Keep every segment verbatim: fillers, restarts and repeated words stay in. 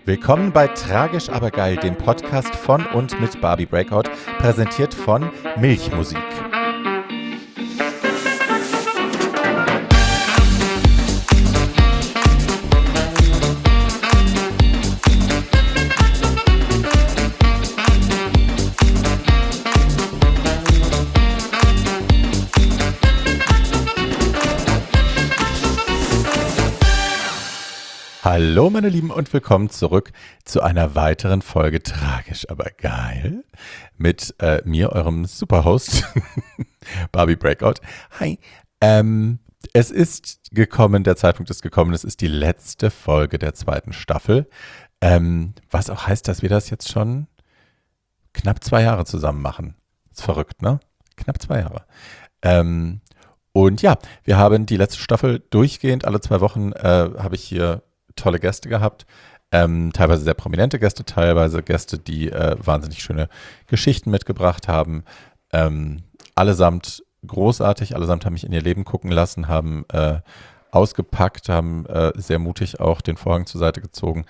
Willkommen bei Tragisch aber geil, dem Podcast von und mit Barbie Breakout, präsentiert von Milchmusik. Hallo meine Lieben und willkommen zurück zu einer weiteren Folge Tragisch aber geil mit äh, mir, eurem Superhost Barbie Breakout. Hi, ähm, es ist gekommen, der Zeitpunkt ist gekommen, es ist die letzte Folge der zweiten Staffel, ähm, was auch heißt, dass wir das jetzt schon knapp zwei Jahre zusammen machen. Ist verrückt, ne? Knapp zwei Jahre. Ähm, und ja, wir haben die letzte Staffel durchgehend, alle zwei Wochen äh, habe ich hier tolle Gäste gehabt, ähm, teilweise sehr prominente Gäste, teilweise Gäste, die äh, wahnsinnig schöne Geschichten mitgebracht haben. Ähm, allesamt großartig, allesamt haben mich in ihr Leben gucken lassen, haben äh, ausgepackt, haben äh, sehr mutig auch den Vorhang zur Seite gezogen,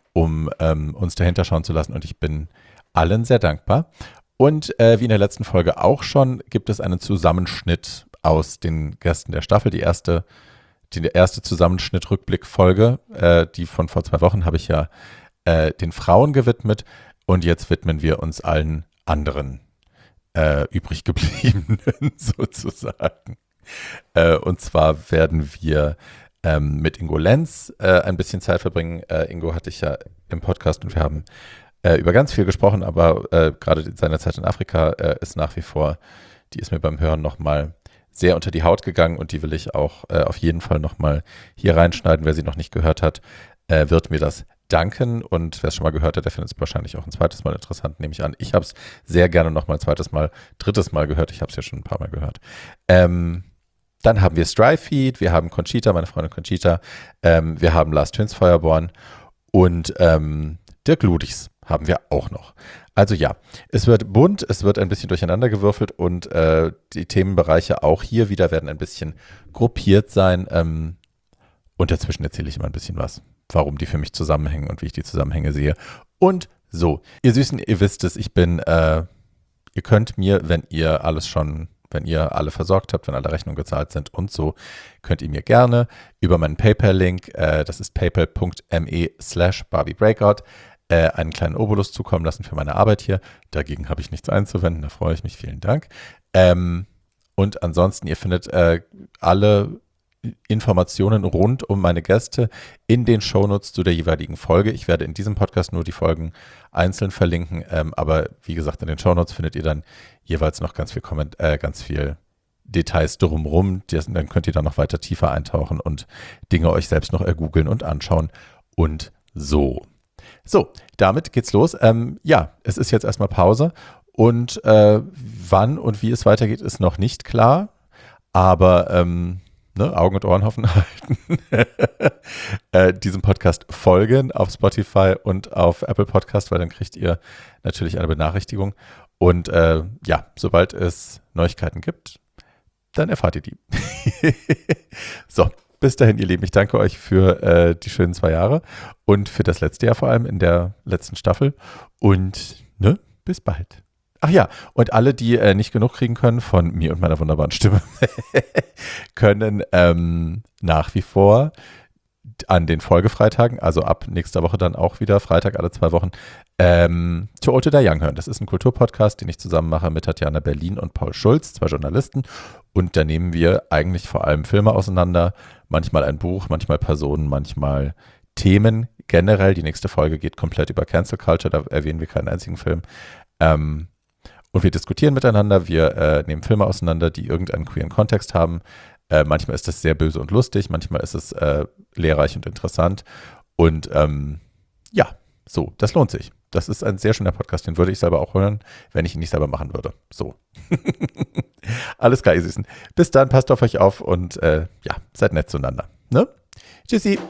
um ähm, uns dahinter schauen zu lassen, und ich bin allen sehr dankbar. Und äh, wie in der letzten Folge auch schon, gibt es einen Zusammenschnitt aus den Gästen der Staffel. Die erste Die erste Zusammenschnitt-Rückblick-Folge, äh, die von vor zwei Wochen, habe ich ja äh, den Frauen gewidmet, und jetzt widmen wir uns allen anderen äh, übrig gebliebenen sozusagen. Äh, und zwar werden wir ähm, mit Ingo Lenz äh, ein bisschen Zeit verbringen. Äh, Ingo hatte ich ja im Podcast und wir haben äh, über ganz viel gesprochen, aber äh, gerade seine Zeit in Afrika äh, ist nach wie vor, die ist mir beim Hören nochmal sehr unter die Haut gegangen, und die will ich auch äh, auf jeden Fall nochmal hier reinschneiden. Wer sie noch nicht gehört hat, äh, wird mir das danken, und wer es schon mal gehört hat, der findet es wahrscheinlich auch ein zweites Mal interessant, nehme ich an. Ich habe es sehr gerne nochmal ein zweites Mal, drittes Mal gehört. Ich habe es ja schon ein paar Mal gehört. Ähm, dann haben wir Stryfeed, wir haben Conchita, meine Freundin Conchita, ähm, wir haben Lars Töns Feuerborn und ähm, Dirk Ludichs haben wir auch noch. Also ja, es wird bunt, es wird ein bisschen durcheinandergewürfelt, und äh, die Themenbereiche auch hier wieder werden ein bisschen gruppiert sein. Ähm, und dazwischen erzähle ich immer ein bisschen was, warum die für mich zusammenhängen und wie ich die Zusammenhänge sehe. Und so, ihr Süßen, ihr wisst es, ich bin, äh, ihr könnt mir, wenn ihr alles schon, wenn ihr alle versorgt habt, wenn alle Rechnungen gezahlt sind und so, könnt ihr mir gerne über meinen PayPal-Link, äh, das ist paypal.me slash Barbie Breakout, Äh, einen kleinen Obolus zukommen lassen für meine Arbeit hier. Dagegen habe ich nichts einzuwenden, da freue ich mich, vielen Dank. Ähm, und ansonsten, ihr findet äh, alle Informationen rund um meine Gäste in den Shownotes zu der jeweiligen Folge. Ich werde in diesem Podcast nur die Folgen einzeln verlinken, ähm, aber wie gesagt, in den Shownotes findet ihr dann jeweils noch ganz viel, Komment äh, ganz viel Details drumherum. Dann könnt ihr da noch weiter tiefer eintauchen und Dinge euch selbst noch ergoogeln und anschauen und so. So, damit geht's los. Ähm, ja, es ist jetzt erstmal Pause, und äh, wann und wie es weitergeht, ist noch nicht klar, aber ähm, ne, Augen und Ohren offen halten. äh, diesem Podcast folgen auf Spotify und auf Apple Podcast, weil dann kriegt ihr natürlich eine Benachrichtigung, und äh, ja, sobald es Neuigkeiten gibt, dann erfahrt ihr die. So. Bis dahin, ihr Lieben, ich danke euch für äh, die schönen zwei Jahre und für das letzte Jahr vor allem in der letzten Staffel. Und ne, bis bald. Ach ja, und alle, die äh, nicht genug kriegen können von mir und meiner wunderbaren Stimme, können ähm, nach wie vor an den Folgefreitagen, also ab nächster Woche dann auch wieder, Freitag alle zwei Wochen, ähm, To Ote Da Young hören. Das ist ein Kulturpodcast, den ich zusammen mache mit Tatjana Berlin und Paul Schulz, zwei Journalisten. Und da nehmen wir eigentlich vor allem Filme auseinander, manchmal ein Buch, manchmal Personen, manchmal Themen. Generell, die nächste Folge geht komplett über Cancel Culture, da erwähnen wir keinen einzigen Film. Ähm, und wir diskutieren miteinander, wir äh, nehmen Filme auseinander, die irgendeinen queeren Kontext haben. Äh, manchmal ist das sehr böse und lustig, manchmal ist es äh, lehrreich und interessant. Und ähm, ja, so, das lohnt sich. Das ist ein sehr schöner Podcast, den würde ich selber auch hören, wenn ich ihn nicht selber machen würde. So. Alles klar, ihr Süßen. Bis dann, passt auf euch auf und äh, ja, seid nett zueinander. Ne? Tschüssi.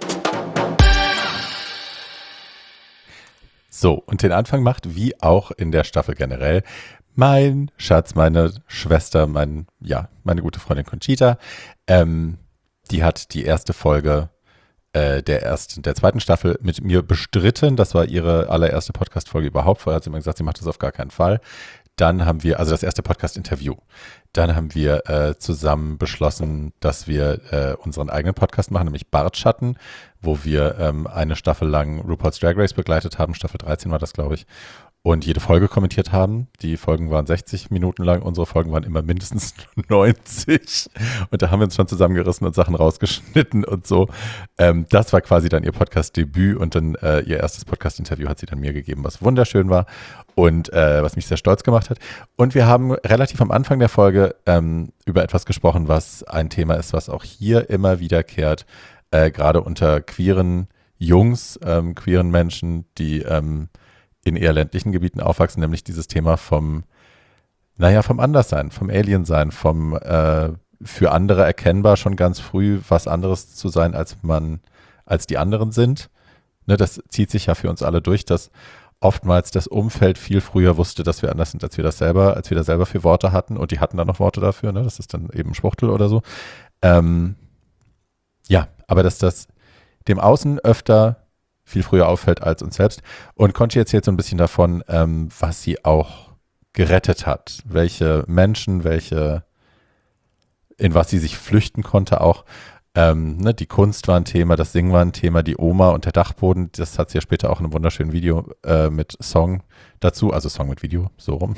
So, und den Anfang macht, wie auch in der Staffel generell, mein Schatz, meine Schwester, mein, ja, meine gute Freundin Conchita. Ähm, die hat die erste Folge äh, der ersten, der zweiten Staffel mit mir bestritten. Das war ihre allererste Podcast-Folge überhaupt. Vorher hat sie immer gesagt, sie macht das auf gar keinen Fall. Dann haben wir, also das erste Podcast-Interview. Dann haben wir äh, zusammen beschlossen, dass wir äh, unseren eigenen Podcast machen, nämlich Bartschatten, wo wir ähm, eine Staffel lang RuPaul's Drag Race begleitet haben. Staffel dreizehn war das, glaube ich. Und jede Folge kommentiert haben. Die Folgen waren sechzig Minuten lang, unsere Folgen waren immer mindestens neunzig. Und da haben wir uns schon zusammengerissen und Sachen rausgeschnitten und so. Ähm, das war quasi dann ihr Podcast-Debüt und dann äh, ihr erstes Podcast-Interview hat sie dann mir gegeben, was wunderschön war und äh, was mich sehr stolz gemacht hat. Und wir haben relativ am Anfang der Folge ähm, über etwas gesprochen, was ein Thema ist, was auch hier immer wiederkehrt, äh, gerade unter queeren Jungs, ähm, queeren Menschen, die ähm, in eher ländlichen Gebieten aufwachsen, nämlich dieses Thema vom, naja, vom Anderssein, vom Aliensein, vom äh, für andere erkennbar schon ganz früh was anderes zu sein, als man, als die anderen sind. Ne, das zieht sich ja für uns alle durch, dass oftmals das Umfeld viel früher wusste, dass wir anders sind, als wir das selber, als wir da selber für Worte hatten und die hatten dann noch Worte dafür, ne? Das ist dann eben Schwuchtel oder so. Ähm, ja, aber dass das dem Außen öfter viel früher auffällt als uns selbst. Und Conchi erzählt so ein bisschen davon, ähm, was sie auch gerettet hat. Welche Menschen, welche, in was sie sich flüchten konnte auch. Ähm, ne, die Kunst war ein Thema, das Singen war ein Thema, die Oma und der Dachboden, das hat sie ja später auch in einem wunderschönen Video äh, mit Song dazu, also Song mit Video, so rum,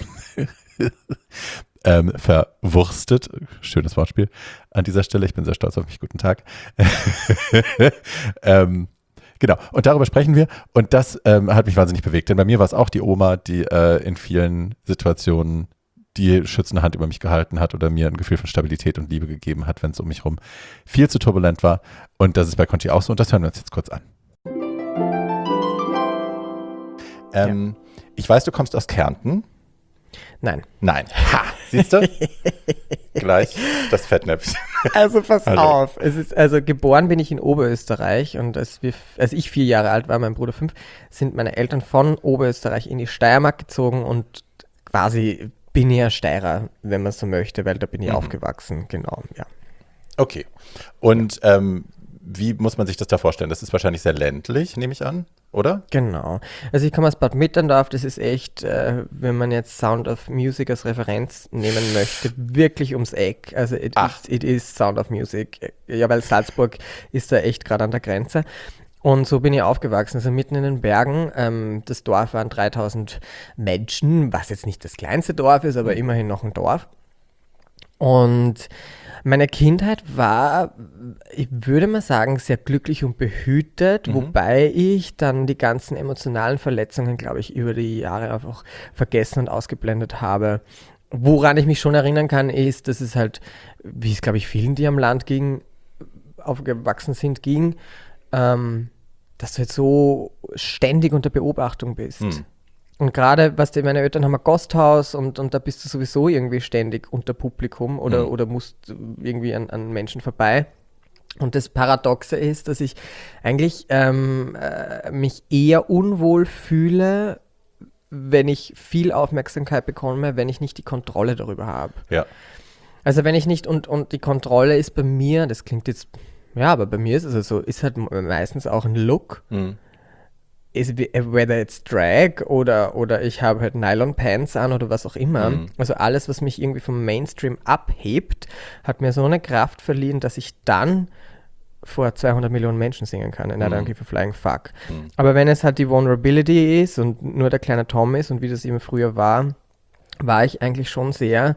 ähm, verwurstet. Schönes Wortspiel an dieser Stelle. Ich bin sehr stolz auf mich. Guten Tag. ähm, Genau, und darüber sprechen wir und das ähm, hat mich wahnsinnig bewegt, denn bei mir war es auch die Oma, die äh, in vielen Situationen die schützende Hand über mich gehalten hat oder mir ein Gefühl von Stabilität und Liebe gegeben hat, wenn es um mich rum viel zu turbulent war und das ist bei Conchi auch so und das hören wir uns jetzt kurz an. Ähm, ja. Ich weiß, du kommst aus Kärnten. Nein. Nein. Ha, siehst du? Gleich das Fettnäpfchen. Also pass Hallo. auf. Es ist, also geboren bin ich in Oberösterreich und als, wir, als ich vier Jahre alt war, mein Bruder fünf, sind meine Eltern von Oberösterreich in die Steiermark gezogen und quasi bin ich ja Steirer, wenn man so möchte, weil da bin ich mhm. aufgewachsen. Genau, ja. Okay. Und ähm, wie muss man sich das da vorstellen? Das ist wahrscheinlich sehr ländlich, nehme ich an, oder? Genau. Also ich komme aus Bad Mitterndorf, das ist echt, äh, wenn man jetzt Sound of Music als Referenz nehmen möchte, wirklich ums Eck. Also it, is, it is Sound of Music. Ja, weil Salzburg ist da echt gerade an der Grenze. Und so bin ich aufgewachsen, also mitten in den Bergen. Ähm, das Dorf waren dreitausend Menschen, was jetzt nicht das kleinste Dorf ist, aber immerhin noch ein Dorf. Und meine Kindheit war, ich würde mal sagen, sehr glücklich und behütet, mhm. wobei ich dann die ganzen emotionalen Verletzungen, glaube ich, über die Jahre einfach vergessen und ausgeblendet habe. Woran ich mich schon erinnern kann, ist, dass es halt, wie es, glaube ich, vielen, die am Land ging, aufgewachsen sind, ging, ähm, dass du jetzt so ständig unter Beobachtung bist. Mhm. Und gerade, was die, meine Eltern haben ein Gasthaus und, und da bist du sowieso irgendwie ständig unter Publikum oder, mhm. oder musst irgendwie an, an Menschen vorbei. Und das Paradoxe ist, dass ich eigentlich ähm, äh, mich eher unwohl fühle, wenn ich viel Aufmerksamkeit bekomme, wenn ich nicht die Kontrolle darüber habe. Ja. Also wenn ich nicht, und, und die Kontrolle ist bei mir, das klingt jetzt, ja, aber bei mir ist es also so, ist halt meistens auch ein Look. Mhm. Ist, whether it's Drag oder, oder ich habe halt Nylon-Pants an oder was auch immer. Mhm. Also alles, was mich irgendwie vom Mainstream abhebt, hat mir so eine Kraft verliehen, dass ich dann vor zweihundert Millionen Menschen singen kann. And I don't give a flying fuck. Mhm. Aber wenn es halt die Vulnerability ist und nur der kleine Tom ist und wie das eben früher war, war ich eigentlich schon sehr,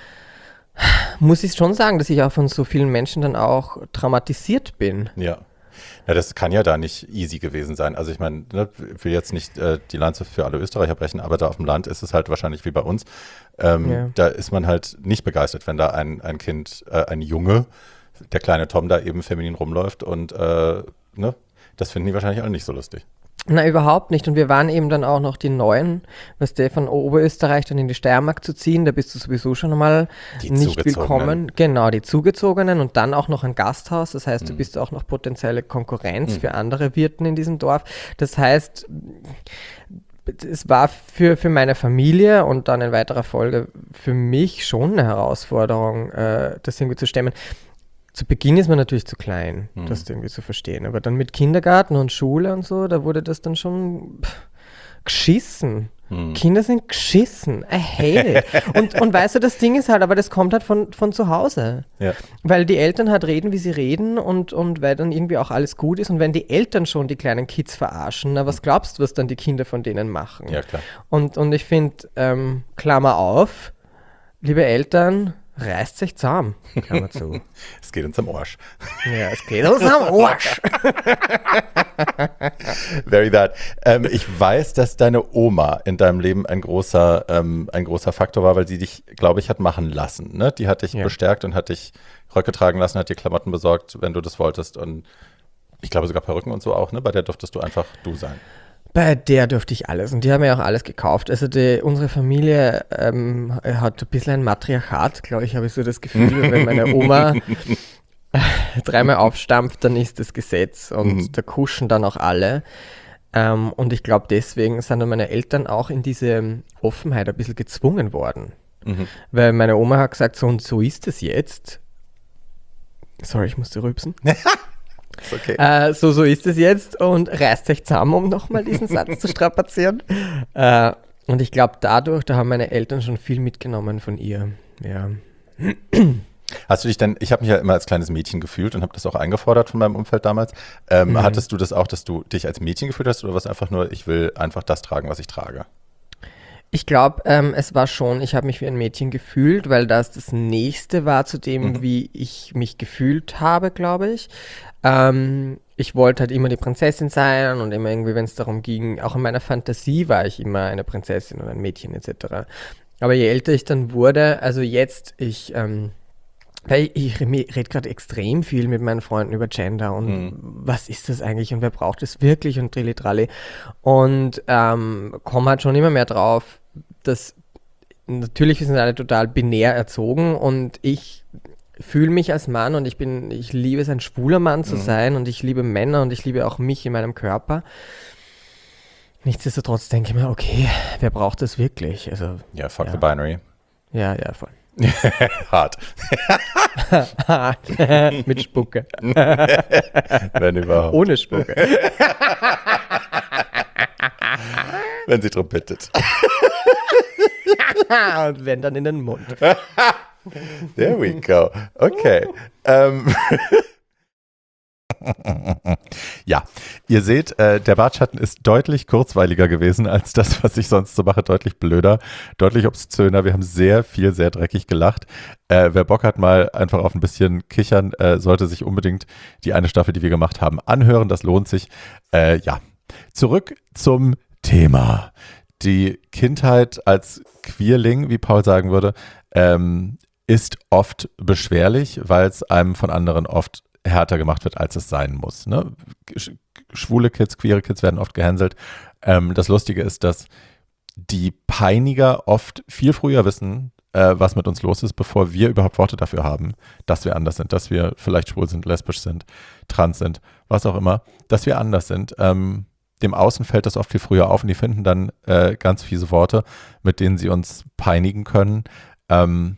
muss ich schon sagen, dass ich auch von so vielen Menschen dann auch traumatisiert bin. Ja. Ja, das kann ja da nicht easy gewesen sein. Also ich meine, ne, ich will jetzt nicht äh, die Lanze für alle Österreicher brechen, aber da auf dem Land ist es halt wahrscheinlich wie bei uns. Ähm, ja. Da ist man halt nicht begeistert, wenn da ein, ein Kind, äh, ein Junge, der kleine Tom da eben feminin rumläuft und äh, ne, das finden die wahrscheinlich alle nicht so lustig. Na, überhaupt nicht. Und wir waren eben dann auch noch die Neuen, was der von Oberösterreich dann in die Steiermark zu ziehen, da bist du sowieso schon einmal die nicht willkommen. Genau, die Zugezogenen und dann auch noch ein Gasthaus. Das heißt, mhm. du bist auch noch potenzielle Konkurrenz mhm. für andere Wirten in diesem Dorf. Das heißt, es war für, für meine Familie und dann in weiterer Folge für mich schon eine Herausforderung, äh, das irgendwie zu stemmen. zu Beginn ist man natürlich zu klein, Hm. das irgendwie zu verstehen. Aber dann mit Kindergarten und Schule und so, da wurde das dann schon pff, geschissen. Hm. Kinder sind geschissen. I hate it. Und, und weißt du, das Ding ist halt, aber das kommt halt von, von zu Hause. Ja. Weil die Eltern halt reden, wie sie reden und, und weil dann irgendwie auch alles gut ist. Und wenn die Eltern schon die kleinen Kids verarschen, na was glaubst du, was dann die Kinder von denen machen? Ja, klar. Und, und ich finde, ähm, Klammer auf, liebe Eltern, reißt sich zusammen. Klammer zu. Es geht uns am Arsch. Ja, es geht uns am Arsch. Very that. Ähm, ich weiß, dass deine Oma in deinem Leben ein großer, ähm, ein großer Faktor war, weil sie dich, glaube ich, hat machen lassen. Ne? Die hat dich Ja. bestärkt und hat dich Röcke tragen lassen, hat dir Klamotten besorgt, wenn du das wolltest. Und ich glaube sogar Perücken und so auch. Ne? Bei der durftest du einfach du sein. Bei der durfte ich alles und die haben mir auch alles gekauft. Also die, unsere Familie ähm, hat ein bisschen ein Matriarchat, glaube ich, habe ich so das Gefühl. Wenn meine Oma dreimal aufstampft, dann ist das Gesetz und Mhm. da kuschen dann auch alle. Ähm, und ich glaube, deswegen sind dann meine Eltern auch in diese Offenheit ein bisschen gezwungen worden. Mhm. Weil meine Oma hat gesagt, so und so ist es jetzt. Sorry, ich musste rülpsen. Ist okay. Äh, so, so ist es jetzt und reißt euch zusammen, um nochmal diesen Satz zu strapazieren. Äh, und ich glaube, dadurch, da haben meine Eltern schon viel mitgenommen von ihr. Ja. Hast du dich denn, ich habe mich ja immer als kleines Mädchen gefühlt und habe das auch eingefordert von meinem Umfeld damals. Ähm, Mhm. Hattest du das auch, dass du dich als Mädchen gefühlt hast oder was einfach nur, ich will einfach das tragen, was ich trage? Ich glaube, ähm, es war schon, ich habe mich wie ein Mädchen gefühlt, weil das das Nächste war zu dem, Mhm. wie ich mich gefühlt habe, glaube ich. Ähm, ich wollte halt immer die Prinzessin sein und immer irgendwie, wenn es darum ging, auch in meiner Fantasie war ich immer eine Prinzessin oder ein Mädchen et cetera. Aber je älter ich dann wurde, also jetzt, ich, ähm, weil ich rede gerade extrem viel mit meinen Freunden über Gender und Mhm. was ist das eigentlich und wer braucht es wirklich und Trillitralli und ähm, komme halt schon immer mehr drauf, dass natürlich wir sind alle total binär erzogen und ich fühle mich als Mann und ich bin, ich liebe es, ein schwuler Mann zu Mhm. sein und ich liebe Männer und ich liebe auch mich in meinem Körper. Nichtsdestotrotz denke ich mir, okay, wer braucht das wirklich? Also, Ja, fuck Ja. the binary. ja, ja, voll. Hart, Mit Spucke. wenn überhaupt. Ohne Spucke. Wenn sie drum bittet. Und wenn dann in den Mund. There we go. Okay. Ähm. Ja, ihr seht, äh, der Bartschatten ist deutlich kurzweiliger gewesen als das, was ich sonst so mache. Deutlich blöder, deutlich obszöner. Wir haben sehr viel, sehr dreckig gelacht. Äh, wer Bock hat, mal einfach auf ein bisschen kichern, äh, sollte sich unbedingt die eine Staffel, die wir gemacht haben, anhören. Das lohnt sich. Äh, ja, zurück zum Thema. Die Kindheit als Queerling, wie Paul sagen würde, ähm, ist oft beschwerlich, weil es einem von anderen oft härter gemacht wird, als es sein muss. Ne? Sch- Schwule Kids, queere Kids werden oft gehänselt. Ähm, das Lustige ist, dass die Peiniger oft viel früher wissen, äh, was mit uns los ist, bevor wir überhaupt Worte dafür haben, dass wir anders sind, dass wir vielleicht schwul sind, lesbisch sind, trans sind, was auch immer, dass wir anders sind. Ähm, dem Außen fällt das oft viel früher auf und die finden dann äh, ganz fiese Worte, mit denen sie uns peinigen können. Ähm,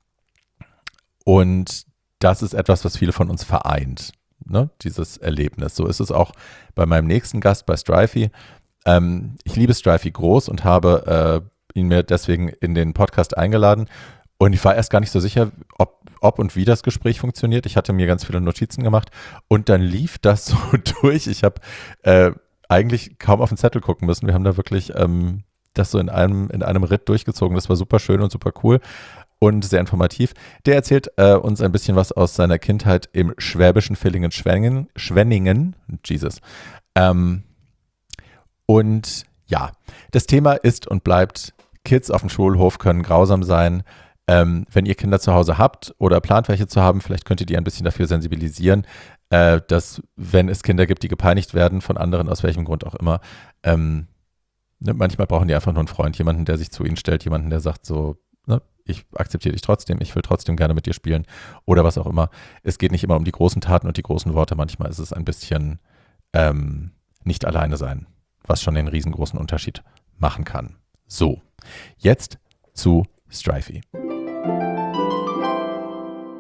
und das ist etwas, was viele von uns vereint, ne? Dieses Erlebnis. So ist es auch bei meinem nächsten Gast, bei Strifey. Ähm, ich liebe Strifey groß und habe äh, ihn mir deswegen in den Podcast eingeladen. Und ich war erst gar nicht so sicher, ob, ob und wie das Gespräch funktioniert. Ich hatte mir ganz viele Notizen gemacht und dann lief das so durch. Ich habe äh, eigentlich kaum auf den Zettel gucken müssen. Wir haben da wirklich ähm, das so in einem, in einem Ritt durchgezogen. Das war super schön und super cool. Und sehr informativ. Der erzählt äh, uns ein bisschen was aus seiner Kindheit im schwäbischen Villingen-Schwenningen. Schwenningen, Jesus. Ähm, und ja, das Thema ist und bleibt, Kids auf dem Schulhof können grausam sein. Ähm, wenn ihr Kinder zu Hause habt oder plant, welche zu haben, vielleicht könnt ihr die ein bisschen dafür sensibilisieren, äh, dass, wenn es Kinder gibt, die gepeinigt werden von anderen, aus welchem Grund auch immer, ähm, ne, manchmal brauchen die einfach nur einen Freund, jemanden, der sich zu ihnen stellt, jemanden, der sagt so, ne, ich akzeptiere dich trotzdem, ich will trotzdem gerne mit dir spielen oder was auch immer. Es geht nicht immer um die großen Taten und die großen Worte, manchmal ist es ein bisschen ähm, nicht alleine sein, was schon den riesengroßen Unterschied machen kann. So, jetzt zu Strifey.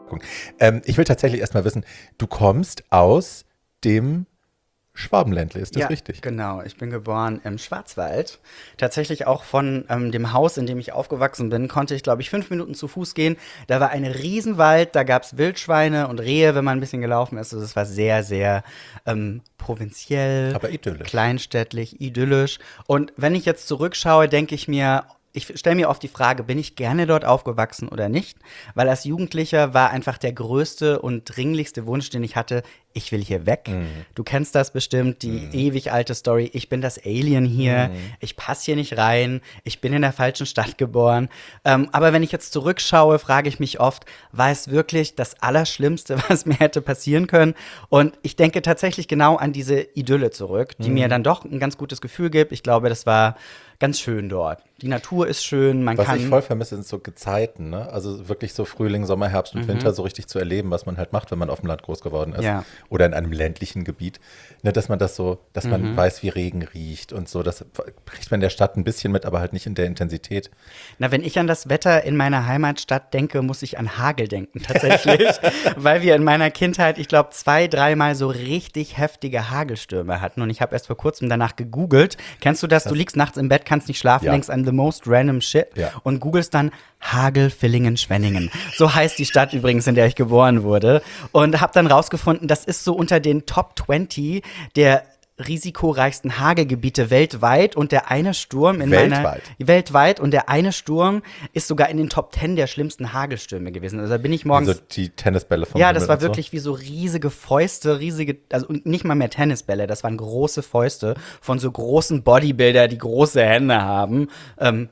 Ähm, ich will tatsächlich erstmal wissen, du kommst aus dem Schwabenländle, ist das ja, richtig? Genau. Ich bin geboren im Schwarzwald. Tatsächlich auch von ähm, dem Haus, in dem ich aufgewachsen bin, konnte ich, glaube ich, fünf Minuten zu Fuß gehen. Da war ein Riesenwald, da gab es Wildschweine und Rehe, wenn man ein bisschen gelaufen ist. Also es war sehr, sehr ähm, provinziell, Aber idyllisch. kleinstädtlich, idyllisch. Und wenn ich jetzt zurückschaue, denke ich mir, ich stelle mir oft die Frage, bin ich gerne dort aufgewachsen oder nicht? Weil als Jugendlicher war einfach der größte und dringlichste Wunsch, den ich hatte, ich will hier weg. Mhm. Du kennst das bestimmt, die Mhm. ewig alte Story, ich bin das Alien hier, Mhm. ich passe hier nicht rein, ich bin in der falschen Stadt geboren. Ähm, aber wenn ich jetzt zurückschaue, frage ich mich oft, war es wirklich das Allerschlimmste, was mir hätte passieren können? Und ich denke tatsächlich genau an diese Idylle zurück, die Mhm. mir dann doch ein ganz gutes Gefühl gibt. Ich glaube, das war ganz schön dort. Die Natur ist schön, man Was kann. ich voll vermisse, sind so Gezeiten, ne? Also wirklich so Frühling, Sommer, Herbst und Mhm. Winter so richtig zu erleben, was man halt macht, wenn man auf dem Land groß geworden ist. Ja. Oder in einem ländlichen Gebiet. Ne, dass man das so, dass man Mhm. weiß, wie Regen riecht und so. Das kriegt man in der Stadt ein bisschen mit, aber halt nicht in der Intensität. Na, wenn ich an das Wetter in meiner Heimatstadt denke, muss ich an Hagel denken, tatsächlich. Weil wir in meiner Kindheit, ich glaube, zwei, dreimal so richtig heftige Hagelstürme hatten. Und ich habe erst vor kurzem danach gegoogelt. Kennst du das? Du liegst nachts im Bett, kannst nicht schlafen, Ja. denkst an the most random shit Ja. und googelst dann Hagel, Villingen, Schwenningen. So heißt die Stadt übrigens, in der ich geboren wurde. Und habe dann rausgefunden, das ist so unter den Top zwanzig der risikoreichsten Hagelgebiete weltweit und der eine Sturm in meiner Weltweit? weltweit und der eine Sturm ist sogar in den Top zehn der schlimmsten Hagelstürme gewesen. Also da bin ich morgens Also die Tennisbälle vom ja, Himmel das war und so. wirklich wie so riesige Fäuste, riesige, also und nicht mal mehr Tennisbälle, das waren große Fäuste von so großen Bodybuilder, die große Hände haben. Ähm,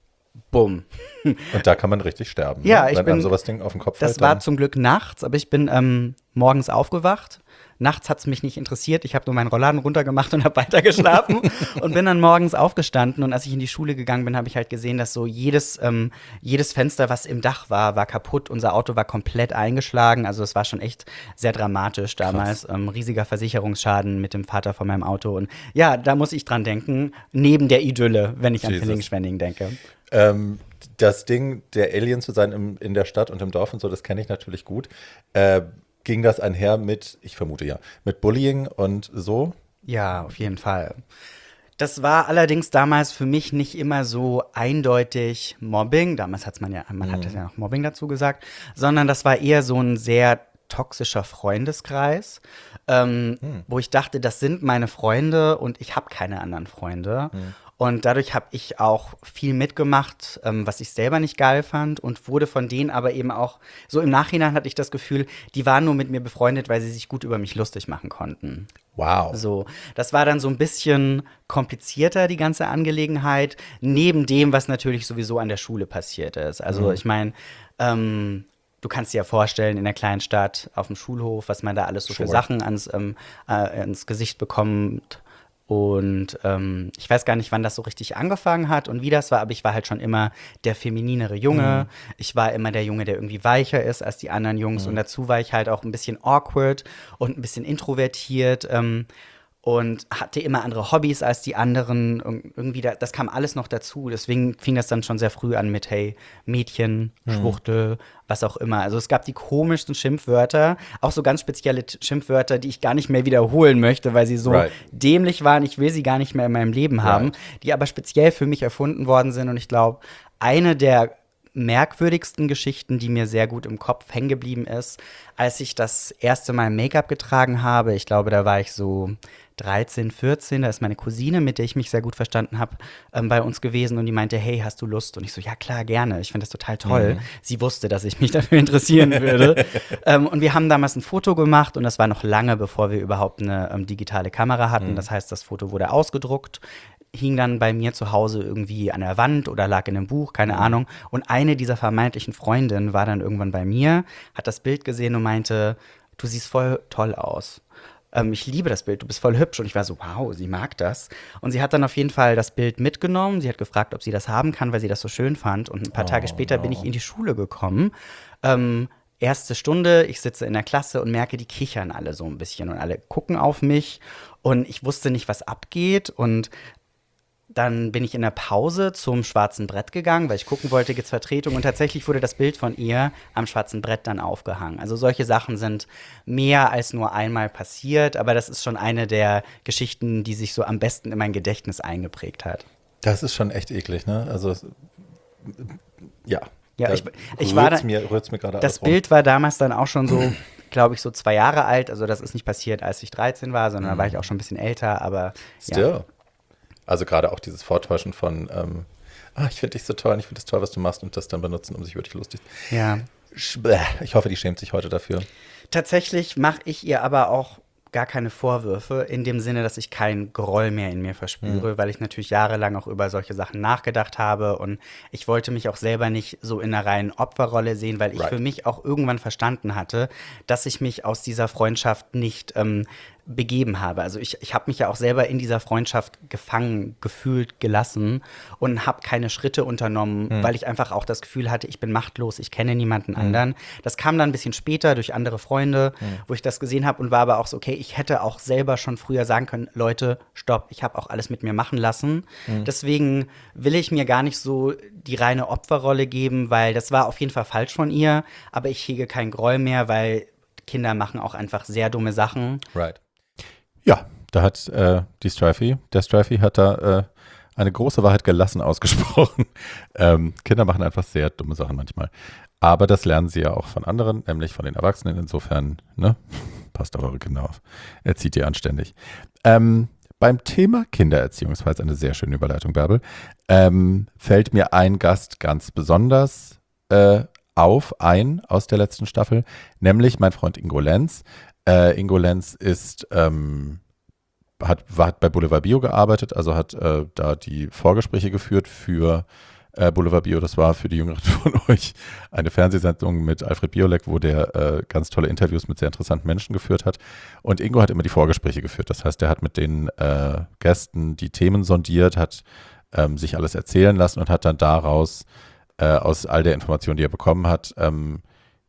bumm. Und da kann man richtig sterben. Ja, ne? ich Wenn bin- einem sowas Ding auf den Kopf Das fällt. war dann- zum Glück nachts, aber ich bin ähm, morgens aufgewacht. Nachts hat es mich nicht interessiert. Ich habe nur meinen Rollladen runtergemacht und habe weitergeschlafen und bin dann morgens aufgestanden. Und als ich in die Schule gegangen bin, habe ich halt gesehen, dass so jedes, ähm, jedes Fenster, was im Dach war, war kaputt. Unser Auto war komplett eingeschlagen. Also es war schon echt sehr dramatisch damals. Ähm, riesiger Versicherungsschaden mit dem Vater von meinem Auto. Und ja, da muss ich dran denken, neben der Idylle, wenn ich an Jesus. Villingen-Schwenningen denke. Ähm, das Ding, der Alien zu sein im, in der Stadt und im Dorf und so, das kenne ich natürlich gut. Äh, ging das einher mit, ich vermute ja, mit Bullying und so? Ja, auf jeden Fall. Das war allerdings damals für mich nicht immer so eindeutig Mobbing. Damals hat man ja, man hat ja noch Mobbing dazu gesagt, sondern das war eher so ein sehr toxischer Freundeskreis, ähm, wo ich dachte, das sind meine Freunde und ich habe keine anderen Freunde. Und dadurch habe ich auch viel mitgemacht, ähm, was ich selber nicht geil fand und wurde von denen aber eben auch, so im Nachhinein hatte ich das Gefühl, die waren nur mit mir befreundet, weil sie sich gut über mich lustig machen konnten. Wow. So, das war dann so ein bisschen komplizierter, die ganze Angelegenheit, neben dem, was natürlich sowieso an der Schule passiert ist. Also Mhm. ich meine, ähm, du kannst dir ja vorstellen, in der kleinen Stadt auf dem Schulhof, was man da alles so für Sure. Sachen ans, ähm, äh, ins Gesicht bekommt. Und ähm, ich weiß gar nicht, wann das so richtig angefangen hat und wie das war, aber ich war halt schon immer der femininere Junge. Ich war immer der Junge, der irgendwie weicher ist als die anderen Jungs. Und dazu war ich halt auch ein bisschen awkward und ein bisschen introvertiert. Ähm, und hatte immer andere Hobbys als die anderen. Ir- Irgendwie, da, das kam alles noch dazu. Deswegen fing das dann schon sehr früh an mit, hey, Mädchen, Schwuchtel, was auch immer. Also es gab die komischsten Schimpfwörter, auch so ganz spezielle T- Schimpfwörter, die ich gar nicht mehr wiederholen möchte, weil sie so Right. dämlich waren. Ich will sie gar nicht mehr in meinem Leben haben, Right. die aber speziell für mich erfunden worden sind. Und ich glaube, eine der merkwürdigsten Geschichten, die mir sehr gut im Kopf hängen geblieben ist, als ich das erste Mal Make-up getragen habe. Ich glaube, da war ich so dreizehn, vierzehn. Da ist meine Cousine, mit der ich mich sehr gut verstanden habe, ähm, bei uns gewesen und die meinte, hey, hast du Lust? Und ich so, ja klar, gerne. Ich finde das total toll. Sie wusste, dass ich mich dafür interessieren würde. ähm, und wir haben damals ein Foto gemacht und das war noch lange, bevor wir überhaupt eine ähm, digitale Kamera hatten. Das heißt, das Foto wurde ausgedruckt, hing dann bei mir zu Hause irgendwie an der Wand oder lag in einem Buch, keine Ahnung. Und eine dieser vermeintlichen Freundinnen war dann irgendwann bei mir, hat das Bild gesehen und meinte, du siehst voll toll aus. Ähm, ich liebe das Bild, du bist voll hübsch. Und ich war so, wow, sie mag das. Und sie hat dann auf jeden Fall das Bild mitgenommen. Sie hat gefragt, ob sie das haben kann, weil sie das so schön fand. Und ein paar Tage später bin ich in die Schule gekommen. Ähm, Erste Stunde, ich sitze in der Klasse und merke, die kichern alle so ein bisschen und alle gucken auf mich. Und ich wusste nicht, was abgeht. Und Dann bin ich in der Pause zum Schwarzen Brett gegangen, weil ich gucken wollte, gibt es Vertretung. Und tatsächlich wurde das Bild von ihr am Schwarzen Brett dann aufgehangen. Also solche Sachen sind mehr als nur einmal passiert. Aber das ist schon eine der Geschichten, die sich so am besten in mein Gedächtnis eingeprägt hat. Das ist schon echt eklig, ne? Also, ja. Ja, ich, ich war da, mir, rührt's mir gerade das alles rum. Bild war damals dann auch schon so, glaube ich, so zwei Jahre alt. Also das ist nicht passiert, als ich dreizehn war, sondern mhm. da war ich auch schon ein bisschen älter. Aber Still. Ja. Also gerade auch dieses Vortäuschen von, ähm, ah, ich finde dich so toll und ich finde es toll, was du machst und das dann benutzen, um sich über dich lustig. Ja. Ich hoffe, die schämt sich heute dafür. Tatsächlich mache ich ihr aber auch gar keine Vorwürfe, in dem Sinne, dass ich keinen Groll mehr in mir verspüre, mhm. weil ich natürlich jahrelang auch über solche Sachen nachgedacht habe und ich wollte mich auch selber nicht so in einer reinen Opferrolle sehen, weil ich right. für mich auch irgendwann verstanden hatte, dass ich mich aus dieser Freundschaft nicht ähm, begeben habe. Also ich, ich habe mich ja auch selber in dieser Freundschaft gefangen, gefühlt, gelassen und habe keine Schritte unternommen, mhm. weil ich einfach auch das Gefühl hatte, ich bin machtlos, ich kenne niemanden mhm. anderen. Das kam dann ein bisschen später durch andere Freunde, mhm. wo ich das gesehen habe und war aber auch so, okay, ich hätte auch selber schon früher sagen können, Leute, stopp, ich habe auch alles mit mir machen lassen. Mhm. Deswegen will ich mir gar nicht so die reine Opferrolle geben, weil das war auf jeden Fall falsch von ihr, aber ich hege keinen Groll mehr, weil Kinder machen auch einfach sehr dumme Sachen. Right. Ja, da hat äh, die Strifey, der Strifey hat da äh, eine große Wahrheit gelassen ausgesprochen. ähm, Kinder machen einfach sehr dumme Sachen manchmal. Aber das lernen sie ja auch von anderen, nämlich von den Erwachsenen. Insofern, ne, passt auf eure Kinder auf. Erzieht ihr anständig. Ähm, beim Thema Kindererziehung, das war jetzt eine sehr schöne Überleitung, Bärbel, ähm, fällt mir ein Gast ganz besonders äh, auf, ein aus der letzten Staffel, nämlich mein Freund Ingo Lenz. Äh, Ingo Lenz ist, ähm, hat, war, hat bei Boulevard Bio gearbeitet, also hat äh, da die Vorgespräche geführt für äh, Boulevard Bio. Das war für die Jüngeren von euch eine Fernsehsendung mit Alfred Biolek, wo der äh, ganz tolle Interviews mit sehr interessanten Menschen geführt hat. Und Ingo hat immer die Vorgespräche geführt. Das heißt, er hat mit den äh, Gästen die Themen sondiert, hat ähm, sich alles erzählen lassen und hat dann daraus, äh, aus all der Information, die er bekommen hat, ähm,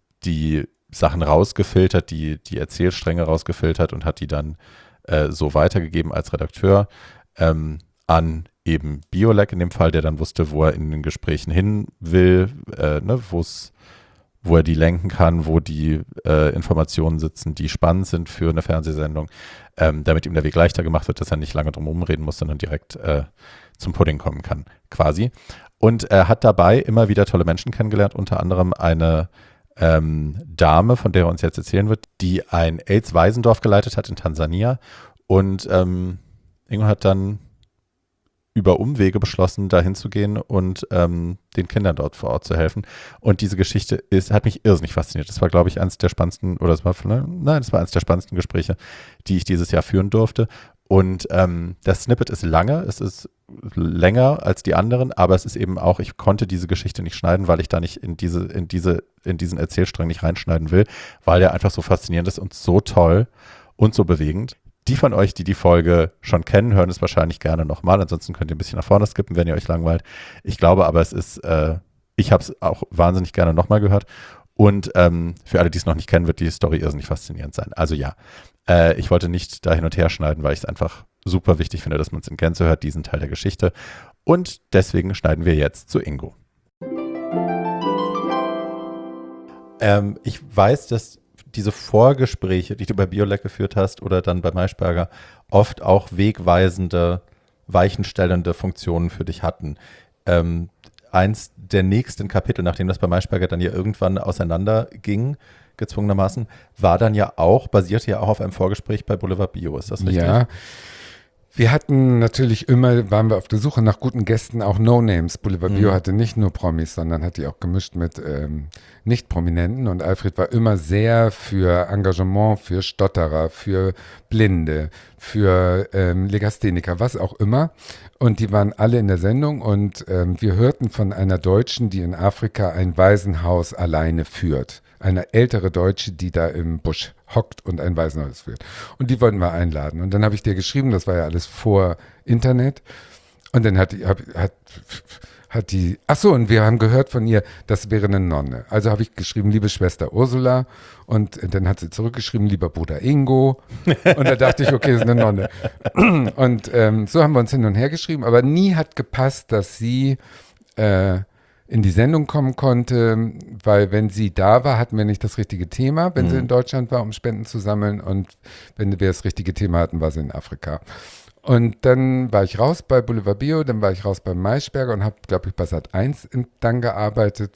die Sachen rausgefiltert, die, die Erzählstränge rausgefiltert und hat die dann äh, so weitergegeben als Redakteur ähm, an eben Biolek in dem Fall, der dann wusste, wo er in den Gesprächen hin will, äh, ne, wo's, wo er die lenken kann, wo die äh, Informationen sitzen, die spannend sind für eine Fernsehsendung, ähm, damit ihm der Weg leichter gemacht wird, dass er nicht lange drum herum reden muss, sondern direkt äh, zum Pudding kommen kann, quasi. Und er hat dabei immer wieder tolle Menschen kennengelernt, unter anderem eine Ähm, Dame, von der er uns jetzt erzählen wird, die ein AIDS-Waisendorf geleitet hat in Tansania und ähm, Ingo hat dann über Umwege beschlossen, da hinzugehen und ähm, den Kindern dort vor Ort zu helfen. Und diese Geschichte ist, hat mich irrsinnig fasziniert. Das war, glaube ich, eines der spannendsten, oder es war, nein, das war eines der spannendsten Gespräche, die ich dieses Jahr führen durfte. Und ähm, das Snippet ist lange, es ist länger als die anderen, aber es ist eben auch, ich konnte diese Geschichte nicht schneiden, weil ich da nicht in diese, in diese, in diesen Erzählstrang nicht reinschneiden will, weil der einfach so faszinierend ist und so toll und so bewegend. Die von euch, die die Folge schon kennen, hören es wahrscheinlich gerne nochmal. Ansonsten könnt ihr ein bisschen nach vorne skippen, wenn ihr euch langweilt. Ich glaube aber, es ist, äh, ich habe es auch wahnsinnig gerne nochmal gehört. Und ähm, für alle, die es noch nicht kennen, wird die Story irrsinnig faszinierend sein. Also ja, äh, ich wollte nicht da hin und her schneiden, weil ich es einfach super wichtig finde, dass man es in Gänze hört, diesen Teil der Geschichte. Und deswegen schneiden wir jetzt zu Ingo. Ähm, ich weiß, dass diese Vorgespräche, die du bei Biolek geführt hast oder dann bei Maischberger, oft auch wegweisende, weichenstellende Funktionen für dich hatten. Ähm, eins der nächsten Kapitel, nachdem das bei Maischberger dann ja irgendwann auseinanderging, gezwungenermaßen, war dann ja auch, basierte ja auch auf einem Vorgespräch bei Boulevard Bio. Ist das richtig? Ja. Wir hatten natürlich immer, waren wir auf der Suche nach guten Gästen, auch No-Names. Boulevard Bio mhm. hatte nicht nur Promis, sondern hat die auch gemischt mit ähm, Nicht-Prominenten. Und Alfred war immer sehr für Engagement, für Stotterer, für Blinde, für ähm, Legastheniker, was auch immer. Und die waren alle in der Sendung. Und ähm, wir hörten von einer Deutschen, die in Afrika ein Waisenhaus alleine führt. Eine ältere Deutsche, die da im Busch hockt und ein Waisenhaus führt. Und die wollten wir einladen. Und dann habe ich dir geschrieben, das war ja alles vor Internet. Und dann hat, hab, hat, hat die, ach so, und wir haben gehört von ihr, das wäre eine Nonne. Also habe ich geschrieben, liebe Schwester Ursula, und dann hat sie zurückgeschrieben, lieber Bruder Ingo, und da dachte ich, okay, das ist eine Nonne. Und ähm, so haben wir uns hin und her geschrieben, aber nie hat gepasst, dass sie äh, in die Sendung kommen konnte, weil wenn sie da war, hatten wir nicht das richtige Thema, wenn mhm. sie in Deutschland war, um Spenden zu sammeln, und wenn wir das richtige Thema hatten, war sie in Afrika. Und dann war ich raus bei Boulevard Bio, dann war ich raus bei Maischberger und habe, glaube ich, bei Sat eins dann gearbeitet.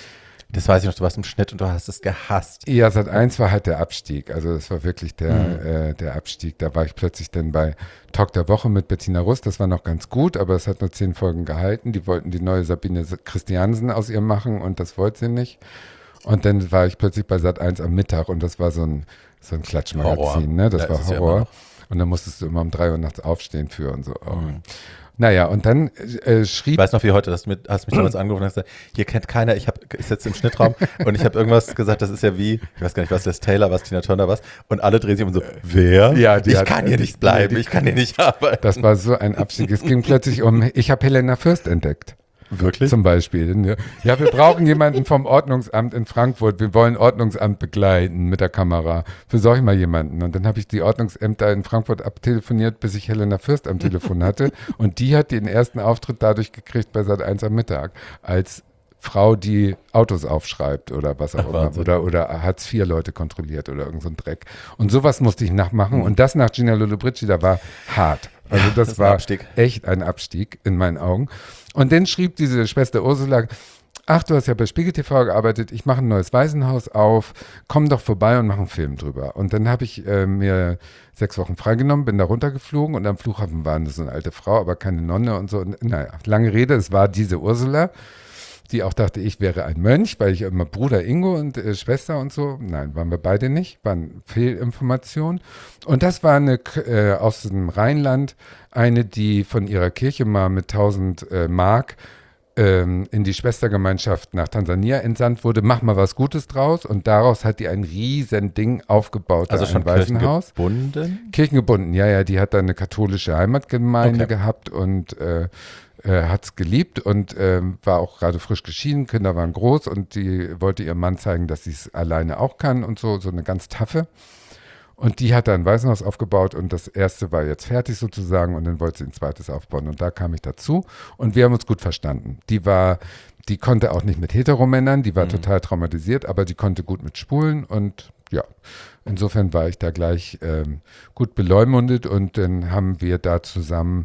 Das weiß ich noch, du warst im Schnitt und du hast es gehasst. Ja, Sat eins war halt der Abstieg, also das war wirklich der, mhm. äh, der Abstieg. Da war ich plötzlich dann bei Talk der Woche mit Bettina Rust, das war noch ganz gut, aber es hat nur zehn Folgen gehalten. Die wollten die neue Sabine Christiansen aus ihr machen und das wollte sie nicht. Und dann war ich plötzlich bei Sat eins am Mittag und das war so ein, so ein Klatschmagazin, ne? Das ja, war Horror. Ja, und dann musstest du immer um drei Uhr nachts aufstehen für und so. Oh. Mhm. Naja, und dann äh, schrieb... Ich weiß noch wie heute, dass du mit, hast mich damals angerufen und hast gesagt, hier kennt keiner, ich, hab, ich sitze im Schnittraum und ich habe irgendwas gesagt, das ist ja wie, ich weiß gar nicht, was Les Taylor, was Tina Turner, was, und alle drehen sich um so, wer? Ja, die ich hat, kann hier nicht bleiben, die, ich kann hier nicht arbeiten. Das war so ein Abstieg. Es ging plötzlich um, ich habe Helena Fürst entdeckt. Wirklich? Zum Beispiel. Ja, wir brauchen jemanden vom Ordnungsamt in Frankfurt. Wir wollen Ordnungsamt begleiten mit der Kamera. Besorg ich mal jemanden. Und dann habe ich die Ordnungsämter in Frankfurt abtelefoniert, bis ich Helena Fürst am Telefon hatte. Und die hat den ersten Auftritt dadurch gekriegt bei Sat eins am Mittag. Als Frau, die Autos aufschreibt oder was auch Ach, immer. Wahnsinn. Oder, oder Hartz vier Leute kontrolliert oder irgend so ein Dreck. Und sowas musste ich nachmachen. Mhm. Und das nach Gina Lollobrigida, da war hart. Also das, das war Abstieg. echt ein Abstieg in meinen Augen. Und dann schrieb diese Schwester Ursula, ach, du hast ja bei Spiegel T V gearbeitet, ich mache ein neues Waisenhaus auf, komm doch vorbei und mach einen Film drüber. Und dann habe ich äh, mir sechs Wochen freigenommen, bin da runtergeflogen und am Flughafen war das so eine alte Frau, aber keine Nonne und so. Und, naja, lange Rede, es war diese Ursula, die auch dachte, ich wäre ein Mönch, weil ich immer Bruder Ingo und äh, Schwester und so. Nein, waren wir beide nicht, waren Fehlinformationen. Und das war eine äh, aus dem Rheinland, eine, die von ihrer Kirche mal mit tausend äh, Mark ähm, in die Schwestergemeinschaft nach Tansania entsandt wurde. Mach mal was Gutes draus. Und daraus hat die ein riesen Ding aufgebaut. Also schon Waisenhaus. Kirchengebunden? Kirchengebunden, ja, ja. Die hat da eine katholische Heimatgemeinde Okay. gehabt und äh, äh, hat es geliebt und äh, war auch gerade frisch geschieden. Kinder waren groß und die wollte ihrem Mann zeigen, dass sie es alleine auch kann und so. So eine ganz taffe. Und die hat da ein Waisenhaus aufgebaut und das erste war jetzt fertig sozusagen und dann wollte sie ein zweites aufbauen und da kam ich dazu und wir haben uns gut verstanden. Die war, die konnte auch nicht mit Heteromännern, die war mhm. total traumatisiert, aber die konnte gut mit Schwulen und ja, insofern war ich da gleich ähm, gut beleumundet und dann haben wir da zusammen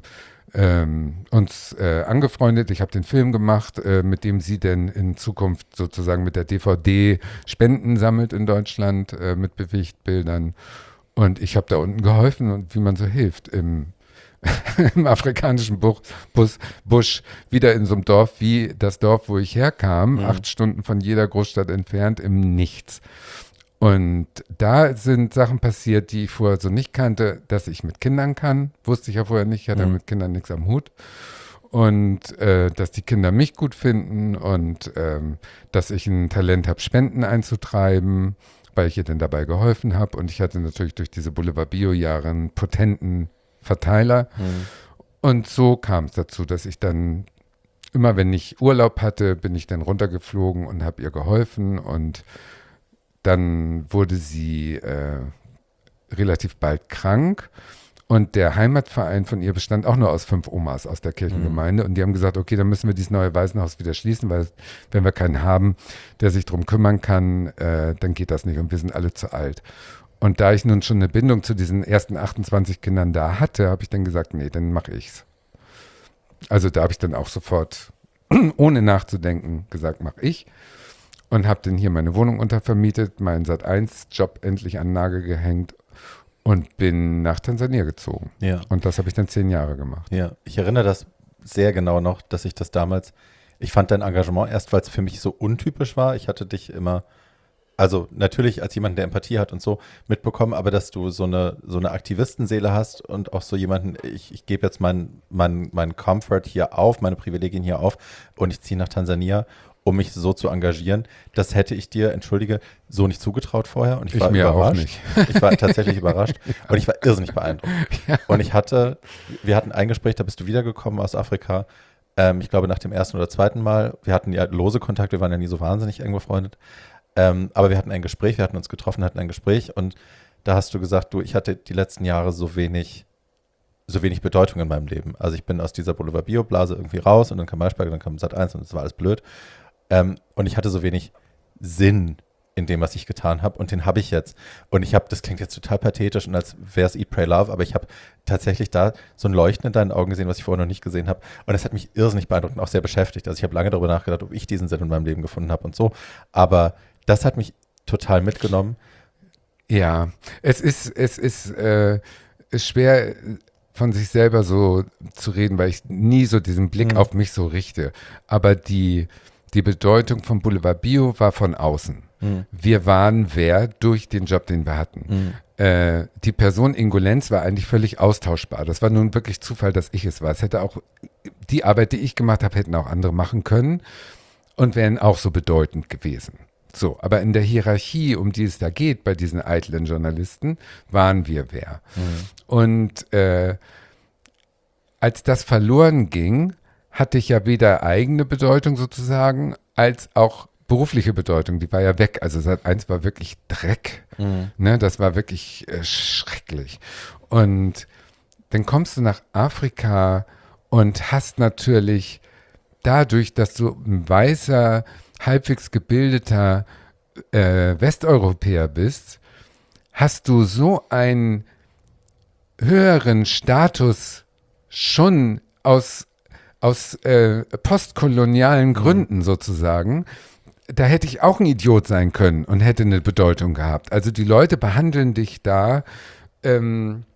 ähm, uns äh, angefreundet. Ich habe den Film gemacht, äh, mit dem sie denn in Zukunft sozusagen mit der D V D Spenden sammelt in Deutschland äh, mit Bewegtbildern. Und ich habe da unten geholfen und wie man so hilft im, im afrikanischen Buch, Bus, Busch, wieder in so einem Dorf wie das Dorf, wo ich herkam, mhm. acht Stunden von jeder Großstadt entfernt, im Nichts. Und da sind Sachen passiert, die ich vorher so nicht kannte, dass ich mit Kindern kann. Wusste ich ja vorher nicht, ich hatte mhm. mit Kindern nichts am Hut. Und äh, dass die Kinder mich gut finden und ähm, dass ich ein Talent habe, Spenden einzutreiben, weil ich ihr dann dabei geholfen habe. Und ich hatte natürlich durch diese Boulevard Bio-Jahre einen potenten Verteiler. Mhm. Und so kam es dazu, dass ich dann immer, wenn ich Urlaub hatte, bin ich dann runtergeflogen und habe ihr geholfen und dann wurde sie äh, relativ bald krank und der Heimatverein von ihr bestand auch nur aus fünf Omas aus der Kirchengemeinde mhm. und die haben gesagt, okay, dann müssen wir dieses neue Waisenhaus wieder schließen, weil wenn wir keinen haben, der sich darum kümmern kann, äh, dann geht das nicht und wir sind alle zu alt. Und da ich nun schon eine Bindung zu diesen ersten achtundzwanzig Kindern da hatte, habe ich dann gesagt, nee, dann mache ich's. Also da habe ich dann auch sofort, ohne nachzudenken, gesagt, mache ich. Und habe dann hier meine Wohnung untervermietet, meinen Sat eins Job endlich an den Nagel gehängt und bin nach Tansania gezogen. Ja. Und das habe ich dann zehn Jahre gemacht. Ja, ich erinnere das sehr genau noch, dass ich das damals, ich fand dein Engagement erst, weil es für mich so untypisch war. Ich hatte dich immer, also natürlich als jemand, der Empathie hat und so, mitbekommen, aber dass du so eine, so eine Aktivistenseele hast und auch so jemanden, ich, ich gebe jetzt meinen mein, mein Comfort hier auf, meine Privilegien hier auf und ich ziehe nach Tansania, um mich so zu engagieren. Das hätte ich dir, entschuldige, so nicht zugetraut vorher. Und ich, ich war mir überrascht. Auch nicht. Ich war tatsächlich überrascht. Und ich war irrsinnig beeindruckt. Ja. Und ich hatte, wir hatten ein Gespräch, da bist du wiedergekommen aus Afrika. Ähm, ich glaube, nach dem ersten oder zweiten Mal, wir hatten ja lose Kontakt, wir waren ja nie so wahnsinnig eng befreundet. Ähm, aber wir hatten ein Gespräch, wir hatten uns getroffen, hatten ein Gespräch und da hast du gesagt, du, ich hatte die letzten Jahre so wenig, so wenig Bedeutung in meinem Leben. Also ich bin aus dieser Boulevard-Bio-Blase irgendwie raus und dann kam Maischberger, dann kam Sat eins und es war alles blöd. Ähm, und ich hatte so wenig Sinn in dem, was ich getan habe und den habe ich jetzt. Und ich habe, das klingt jetzt total pathetisch und als wäre es Eat, Pray, Love, aber ich habe tatsächlich da so ein Leuchten in deinen Augen gesehen, was ich vorher noch nicht gesehen habe. Und das hat mich irrsinnig beeindruckt und auch sehr beschäftigt. Also ich habe lange darüber nachgedacht, ob ich diesen Sinn in meinem Leben gefunden habe und so. Aber das hat mich total mitgenommen. Ja, es ist, es ist, äh, ist schwer von sich selber so zu reden, weil ich nie so diesen Blick Mhm. auf mich so richte. Aber die, die Bedeutung von Boulevard Bio war von außen. Mhm. Wir waren wer durch den Job, den wir hatten. Mhm. Äh, die Person Ingo Lenz war eigentlich völlig austauschbar. Das war nun wirklich Zufall, dass ich es war. Es hätte auch, die Arbeit, die ich gemacht habe, hätten auch andere machen können und wären auch so bedeutend gewesen. So, aber in der Hierarchie, um die es da geht, bei diesen eitlen Journalisten, waren wir wer. Mhm. Und äh, als das verloren ging, hatte ich ja weder eigene Bedeutung sozusagen, als auch berufliche Bedeutung. Die war ja weg. Also Sat eins war wirklich Dreck. Mhm. Ne, das war wirklich äh, schrecklich. Und dann kommst du nach Afrika und hast natürlich dadurch, dass du ein weißer, halbwegs gebildeter äh, Westeuropäer bist, hast du so einen höheren Status schon aus, aus äh, postkolonialen Gründen sozusagen. Da hätte ich auch ein Idiot sein können und hätte eine Bedeutung gehabt. Also die Leute behandeln dich da ähm,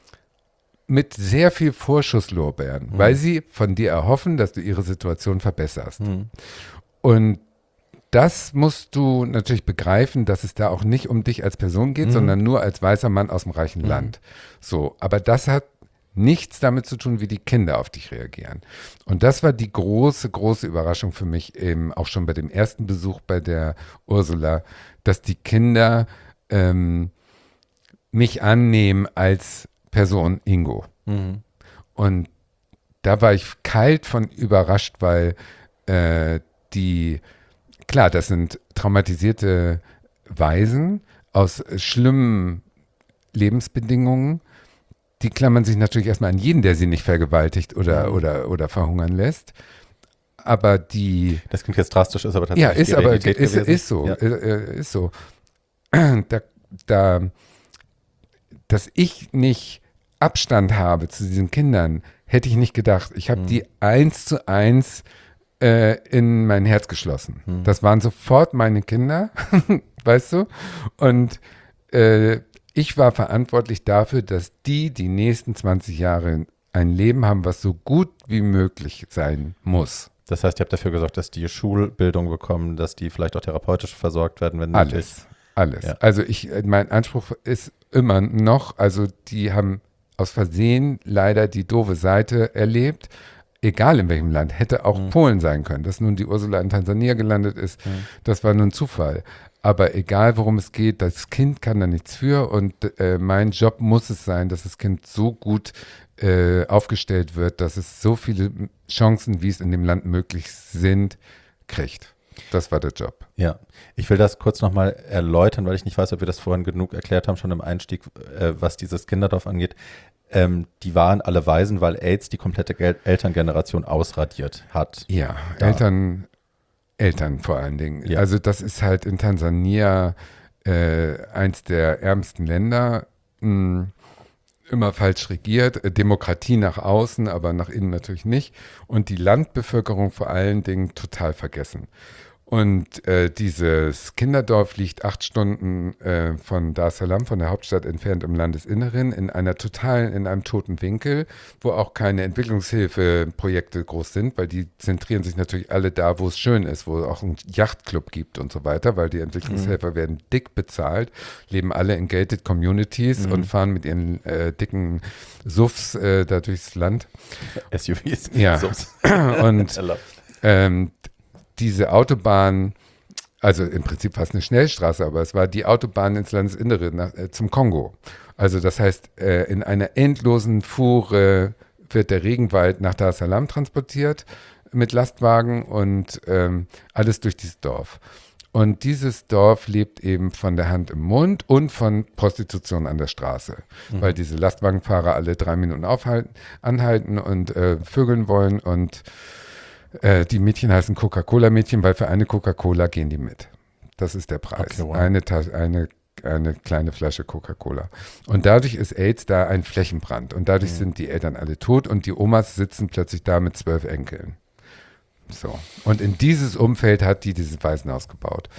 mit sehr viel Vorschusslorbeeren, Mhm. weil sie von dir erhoffen, dass du ihre Situation verbesserst. Mhm. Und das musst du natürlich begreifen, dass es da auch nicht um dich als Person geht, Mhm. sondern nur als weißer Mann aus dem reichen Mhm. Land. So, aber das hat nichts damit zu tun, wie die Kinder auf dich reagieren. Und das war die große, große Überraschung für mich, eben auch schon bei dem ersten Besuch bei der Ursula, dass die Kinder ähm, mich annehmen als Person Ingo. Mhm. Und da war ich kalt von überrascht, weil äh, die, klar, das sind traumatisierte Waisen aus schlimmen Lebensbedingungen. Die klammern sich natürlich erstmal an jeden, der sie nicht vergewaltigt oder, Mhm. oder, oder verhungern lässt. Aber die, Das klingt jetzt drastisch, ist aber ja, tatsächlich ist die aber, Realität ist, gewesen. ist so, Ja. ist, ist so. Da, da, dass ich nicht Abstand habe zu diesen Kindern, hätte ich nicht gedacht. Ich habe Mhm. die eins zu eins äh, in mein Herz geschlossen. Mhm. Das waren sofort meine Kinder, weißt du? Und äh, ich war verantwortlich dafür, dass die die nächsten zwanzig Jahre ein Leben haben, was so gut wie möglich sein muss. Das heißt, ihr habt dafür gesorgt, dass die Schulbildung bekommen, dass die vielleicht auch therapeutisch versorgt werden, wenn nötig. Alles, alles. Ja. Also ich, mein Anspruch ist immer noch, also die haben aus Versehen leider die doofe Seite erlebt, egal in welchem Land, hätte auch Mhm. Polen sein können. Dass nun die Ursula in Tansania gelandet ist, Mhm. das war nun Zufall. Aber egal, worum es geht, das Kind kann da nichts für und äh, mein Job muss es sein, dass das Kind so gut äh, aufgestellt wird, dass es so viele Chancen, wie es in dem Land möglich sind, kriegt. Das war der Job. Ja, ich will das kurz nochmal erläutern, weil ich nicht weiß, ob wir das vorhin genug erklärt haben, schon im Einstieg, äh, was dieses Kinderdorf angeht. Ähm, die waren alle Waisen, weil AIDS die komplette Gel- Elterngeneration ausradiert hat. Ja, Da. Eltern, Eltern vor allen Dingen. Ja. Also das ist halt in Tansania äh, eins der ärmsten Länder, mh, immer falsch regiert, äh, Demokratie nach außen, aber nach innen natürlich nicht und die Landbevölkerung vor allen Dingen total vergessen. Und äh, dieses Kinderdorf liegt acht Stunden äh, von Dar es Salaam, von der Hauptstadt entfernt im Landesinneren, in einer totalen, in einem toten Winkel, wo auch keine Entwicklungshilfeprojekte groß sind, weil die zentrieren sich natürlich alle da, wo es schön ist, wo es auch einen Yachtclub gibt und so weiter, weil die Entwicklungshelfer werden dick bezahlt, leben alle in gated communities Mhm. und fahren mit ihren äh, dicken Suffs äh, da durchs Land. S U Vs. Ja. So. Und Erlaubt. ähm, diese Autobahn, also im Prinzip fast eine Schnellstraße, aber es war die Autobahn ins Landesinnere nach, äh, zum Kongo. Also das heißt, äh, in einer endlosen Fuhre wird der Regenwald nach Dar es Salaam transportiert mit Lastwagen und ähm, alles durch dieses Dorf. Und dieses Dorf lebt eben von der Hand im Mund und von Prostitution an der Straße, mhm. weil diese Lastwagenfahrer alle drei Minuten aufhalten, anhalten und äh, vögeln wollen und äh, die Mädchen heißen Coca-Cola-Mädchen, weil für eine Coca-Cola gehen die mit. Das ist der Preis. Okay, wow. Eine, Tas- eine, eine kleine Flasche Coca-Cola. Und dadurch ist AIDS da ein Flächenbrand und dadurch mhm. sind die Eltern alle tot und die Omas sitzen plötzlich da mit zwölf Enkeln. So. Und in dieses Umfeld hat die dieses Waisenhaus gebaut.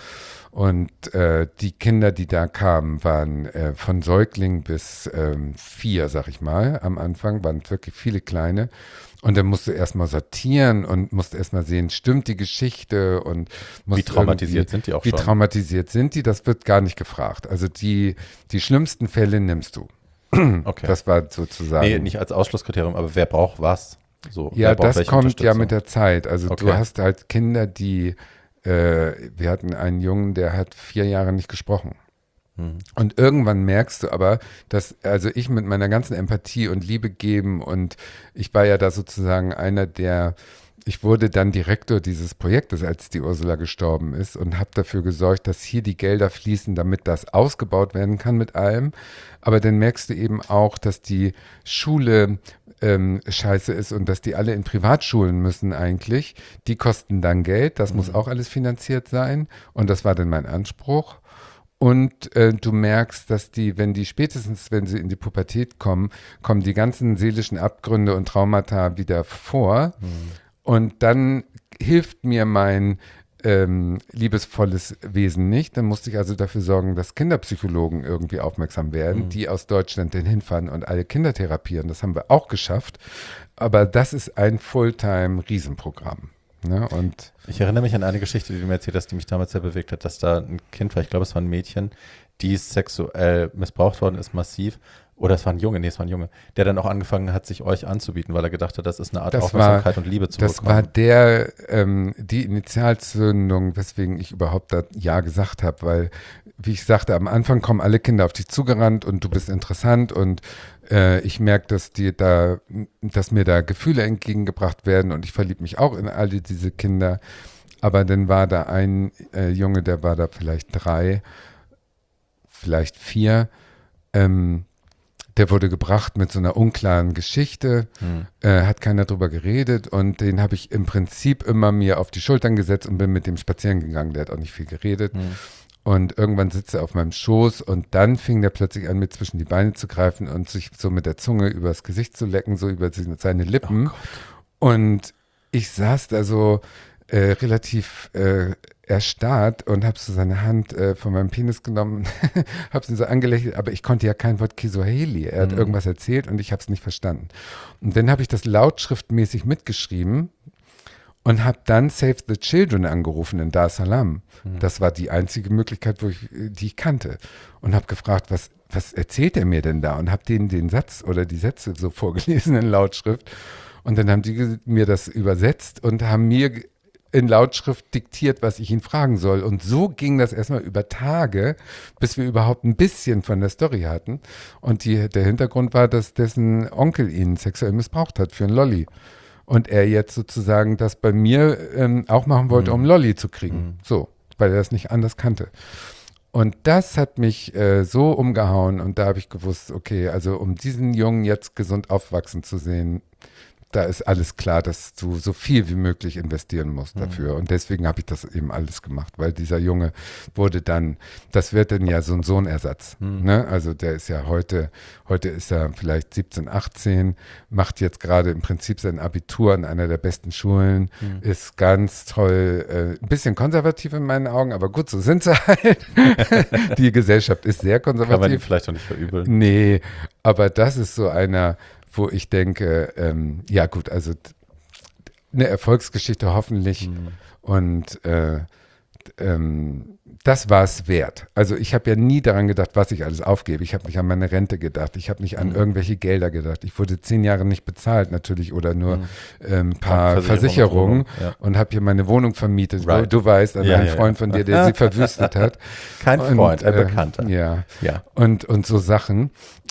Und äh, die Kinder, die da kamen, waren äh, von Säugling bis ähm, vier, sag ich mal, am Anfang, waren wirklich viele kleine. Und dann musst du erstmal sortieren und musst erstmal sehen, stimmt die Geschichte und wie traumatisiert sind die auch wie schon? Wie traumatisiert sind die? Das wird gar nicht gefragt. Also die, die schlimmsten Fälle nimmst du. Okay. Das war sozusagen. Nee, nicht als Ausschlusskriterium, aber wer braucht was? So, ja, das kommt ja mit der Zeit. Also okay. du hast halt Kinder, die, äh, wir hatten einen Jungen, der hat vier Jahre nicht gesprochen. Hm. Und irgendwann merkst du aber, dass, also ich mit meiner ganzen Empathie und Liebe geben und ich war ja da sozusagen einer der, ich wurde dann Direktor dieses Projektes, als die Ursula gestorben ist und habe dafür gesorgt, dass hier die Gelder fließen, damit das ausgebaut werden kann mit allem. Aber dann merkst du eben auch, dass die Schule ähm, scheiße ist und dass die alle in Privatschulen müssen eigentlich. Die kosten dann Geld, das mhm. muss auch alles finanziert sein und das war dann mein Anspruch. Und äh, du merkst, dass die, wenn die spätestens, wenn sie in die Pubertät kommen, kommen die ganzen seelischen Abgründe und Traumata wieder vor. Mhm. Und dann hilft mir mein ähm, liebesvolles Wesen nicht. Dann musste ich also dafür sorgen, dass Kinderpsychologen irgendwie aufmerksam werden, mhm. die aus Deutschland dann hinfahren und alle Kinder therapieren. Das haben wir auch geschafft. Aber das ist ein Fulltime-Riesenprogramm. Ne? Und ich erinnere mich an eine Geschichte, die du mir erzählt hast, die mich damals sehr bewegt hat, dass da ein Kind war, ich glaube, es war ein Mädchen, die sexuell missbraucht worden ist, massiv. Oder es war ein Junge, nee, es war ein Junge, der dann auch angefangen hat, sich euch anzubieten, weil er gedacht hat, das ist eine Art das Aufmerksamkeit war, und Liebe zu das bekommen. Das war der, ähm, die Initialzündung, weswegen ich überhaupt da Ja gesagt habe, weil, wie ich sagte, am Anfang kommen alle Kinder auf dich zugerannt und du bist interessant und äh, ich merke, dass die da, dass mir da Gefühle entgegengebracht werden und ich verliebe mich auch in alle diese Kinder. Aber dann war da ein äh, Junge, der war da vielleicht drei, vielleicht vier, ähm, der wurde gebracht mit so einer unklaren Geschichte, hm. äh, hat keiner drüber geredet und den habe ich im Prinzip immer mir auf die Schultern gesetzt und bin mit dem spazieren gegangen. Der hat auch nicht viel geredet. Hm. Und irgendwann sitzt er auf meinem Schoß und dann fing der plötzlich an, mir zwischen die Beine zu greifen und sich so mit der Zunge übers Gesicht zu lecken, so über seine Lippen. Oh und ich saß da so äh, relativ äh, erstarrt und habe so seine Hand äh, von meinem Penis genommen, habe ihn so angelächelt, aber ich konnte ja kein Wort Kiswahili. Er hat mhm. irgendwas erzählt und ich habe es nicht verstanden. Und dann habe ich das lautschriftmäßig mitgeschrieben und habe dann Save the Children angerufen in Dar es Salaam. Mhm. Das war die einzige Möglichkeit, wo ich, die ich kannte. Und habe gefragt, was, was erzählt er mir denn da? Und habe denen den Satz oder die Sätze so vorgelesen in Lautschrift. Und dann haben die mir das übersetzt und haben mir in Lautschrift diktiert, was ich ihn fragen soll. Und so ging das erstmal über Tage, bis wir überhaupt ein bisschen von der Story hatten. Und die, der Hintergrund war, dass dessen Onkel ihn sexuell missbraucht hat für einen Lolli. Und er jetzt sozusagen das bei mir ähm, auch machen wollte, mhm. um Lolli zu kriegen. Mhm. So, weil er das nicht anders kannte. Und das hat mich äh, so umgehauen. Und da habe ich gewusst, okay, also um diesen Jungen jetzt gesund aufwachsen zu sehen, da ist alles klar, dass du so viel wie möglich investieren musst mhm. dafür. Und deswegen habe ich das eben alles gemacht, weil dieser Junge wurde dann, das wird dann ja so ein Sohnersatz. Mhm. Ne? Also der ist ja heute, heute ist er vielleicht siebzehn, achtzehn, macht jetzt gerade im Prinzip sein Abitur an einer der besten Schulen, mhm. ist ganz toll, äh, ein bisschen konservativ in meinen Augen, aber gut, so sind sie halt. Die Gesellschaft ist sehr konservativ. Kann man die vielleicht auch nicht verübeln. Nee, aber das ist so einer, wo ich denke, ähm, ja gut, also eine Erfolgsgeschichte hoffentlich mhm. und äh, ähm, das war es wert. Also ich habe ja nie daran gedacht, was ich alles aufgebe. Ich habe nicht an meine Rente gedacht, ich habe nicht an mhm. irgendwelche Gelder gedacht. Ich wurde zehn Jahre nicht bezahlt natürlich oder nur mhm. ähm, ein paar Versicherungen ja. und habe hier meine Wohnung vermietet. Right. Du, du weißt, an ja, einen ja, Freund ja. von dir, der sie verwüstet hat. Kein Freund, und, ein äh, Bekannter. Ja, ja. Und, und so Sachen.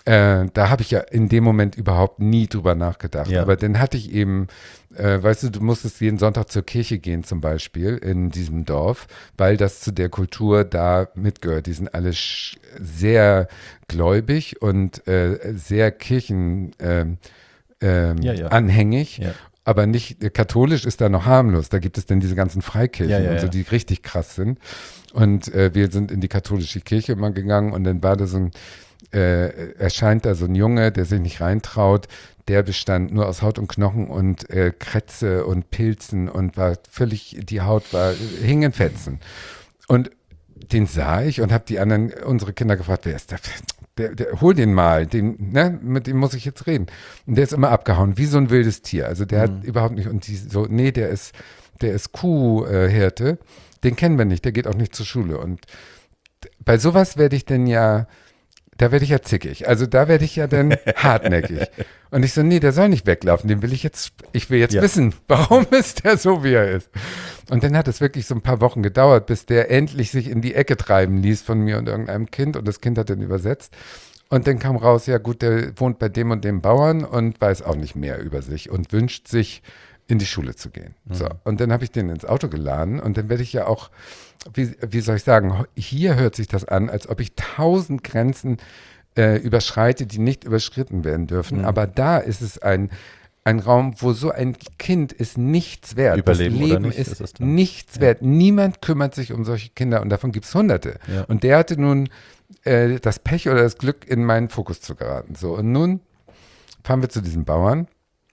Äh, da habe ich ja in dem Moment überhaupt nie drüber nachgedacht. Ja. Aber dann hatte ich eben, äh, weißt du, du musstest jeden Sonntag zur Kirche gehen zum Beispiel in diesem Dorf, weil das zu der Kultur da mitgehört. Die sind alle sch- sehr gläubig und äh, sehr kirchen ähm, ähm, Ja, ja. anhängig. Ja. Aber nicht, äh, katholisch ist da noch harmlos. Da gibt es dann diese ganzen Freikirchen Ja, ja, und so, ja. die richtig krass sind. Und äh, wir sind in die katholische Kirche immer gegangen und dann war da so ein, äh, erscheint da so ein Junge, der sich nicht reintraut. Der bestand nur aus Haut und Knochen und äh, Krätze und Pilzen und war völlig, die Haut war, hing in Fetzen. Und den sah ich und habe die anderen, unsere Kinder gefragt, wer ist der? Der, der, hol den mal, den, ne, mit dem muss ich jetzt reden. Und der ist immer abgehauen, wie so ein wildes Tier. Also der Mhm. hat überhaupt nicht, und die so, nee, der ist, der ist Kuhhirte, den kennen wir nicht, der geht auch nicht zur Schule. Und bei sowas werde ich denn ja, da werde ich ja zickig. Also da werde ich ja dann hartnäckig. Und ich so, nee, der soll nicht weglaufen, den will ich jetzt, ich will jetzt Ja. wissen, warum ist der so, wie er ist. Und dann hat es wirklich so ein paar Wochen gedauert, bis der endlich sich in die Ecke treiben ließ von mir und irgendeinem Kind. Und das Kind hat dann übersetzt. Und dann kam raus, ja gut, der wohnt bei dem und dem Bauern und weiß auch nicht mehr über sich und wünscht sich, in die Schule zu gehen. Mhm. So. Und dann habe ich den ins Auto geladen und dann werde ich ja auch, wie, wie soll ich sagen, hier hört sich das an, als ob ich tausend Grenzen äh, überschreite, die nicht überschritten werden dürfen. Mhm. Aber da ist es ein, ein Raum, wo so ein Kind ist nichts wert. Überleben das oder Leben nicht, ist, ist es dann. nichts Ja. wert. Niemand kümmert sich um solche Kinder und davon gibt es Hunderte. Ja. Und der hatte nun äh, das Pech oder das Glück, in meinen Fokus zu geraten. So, und nun fahren wir zu diesem Bauern.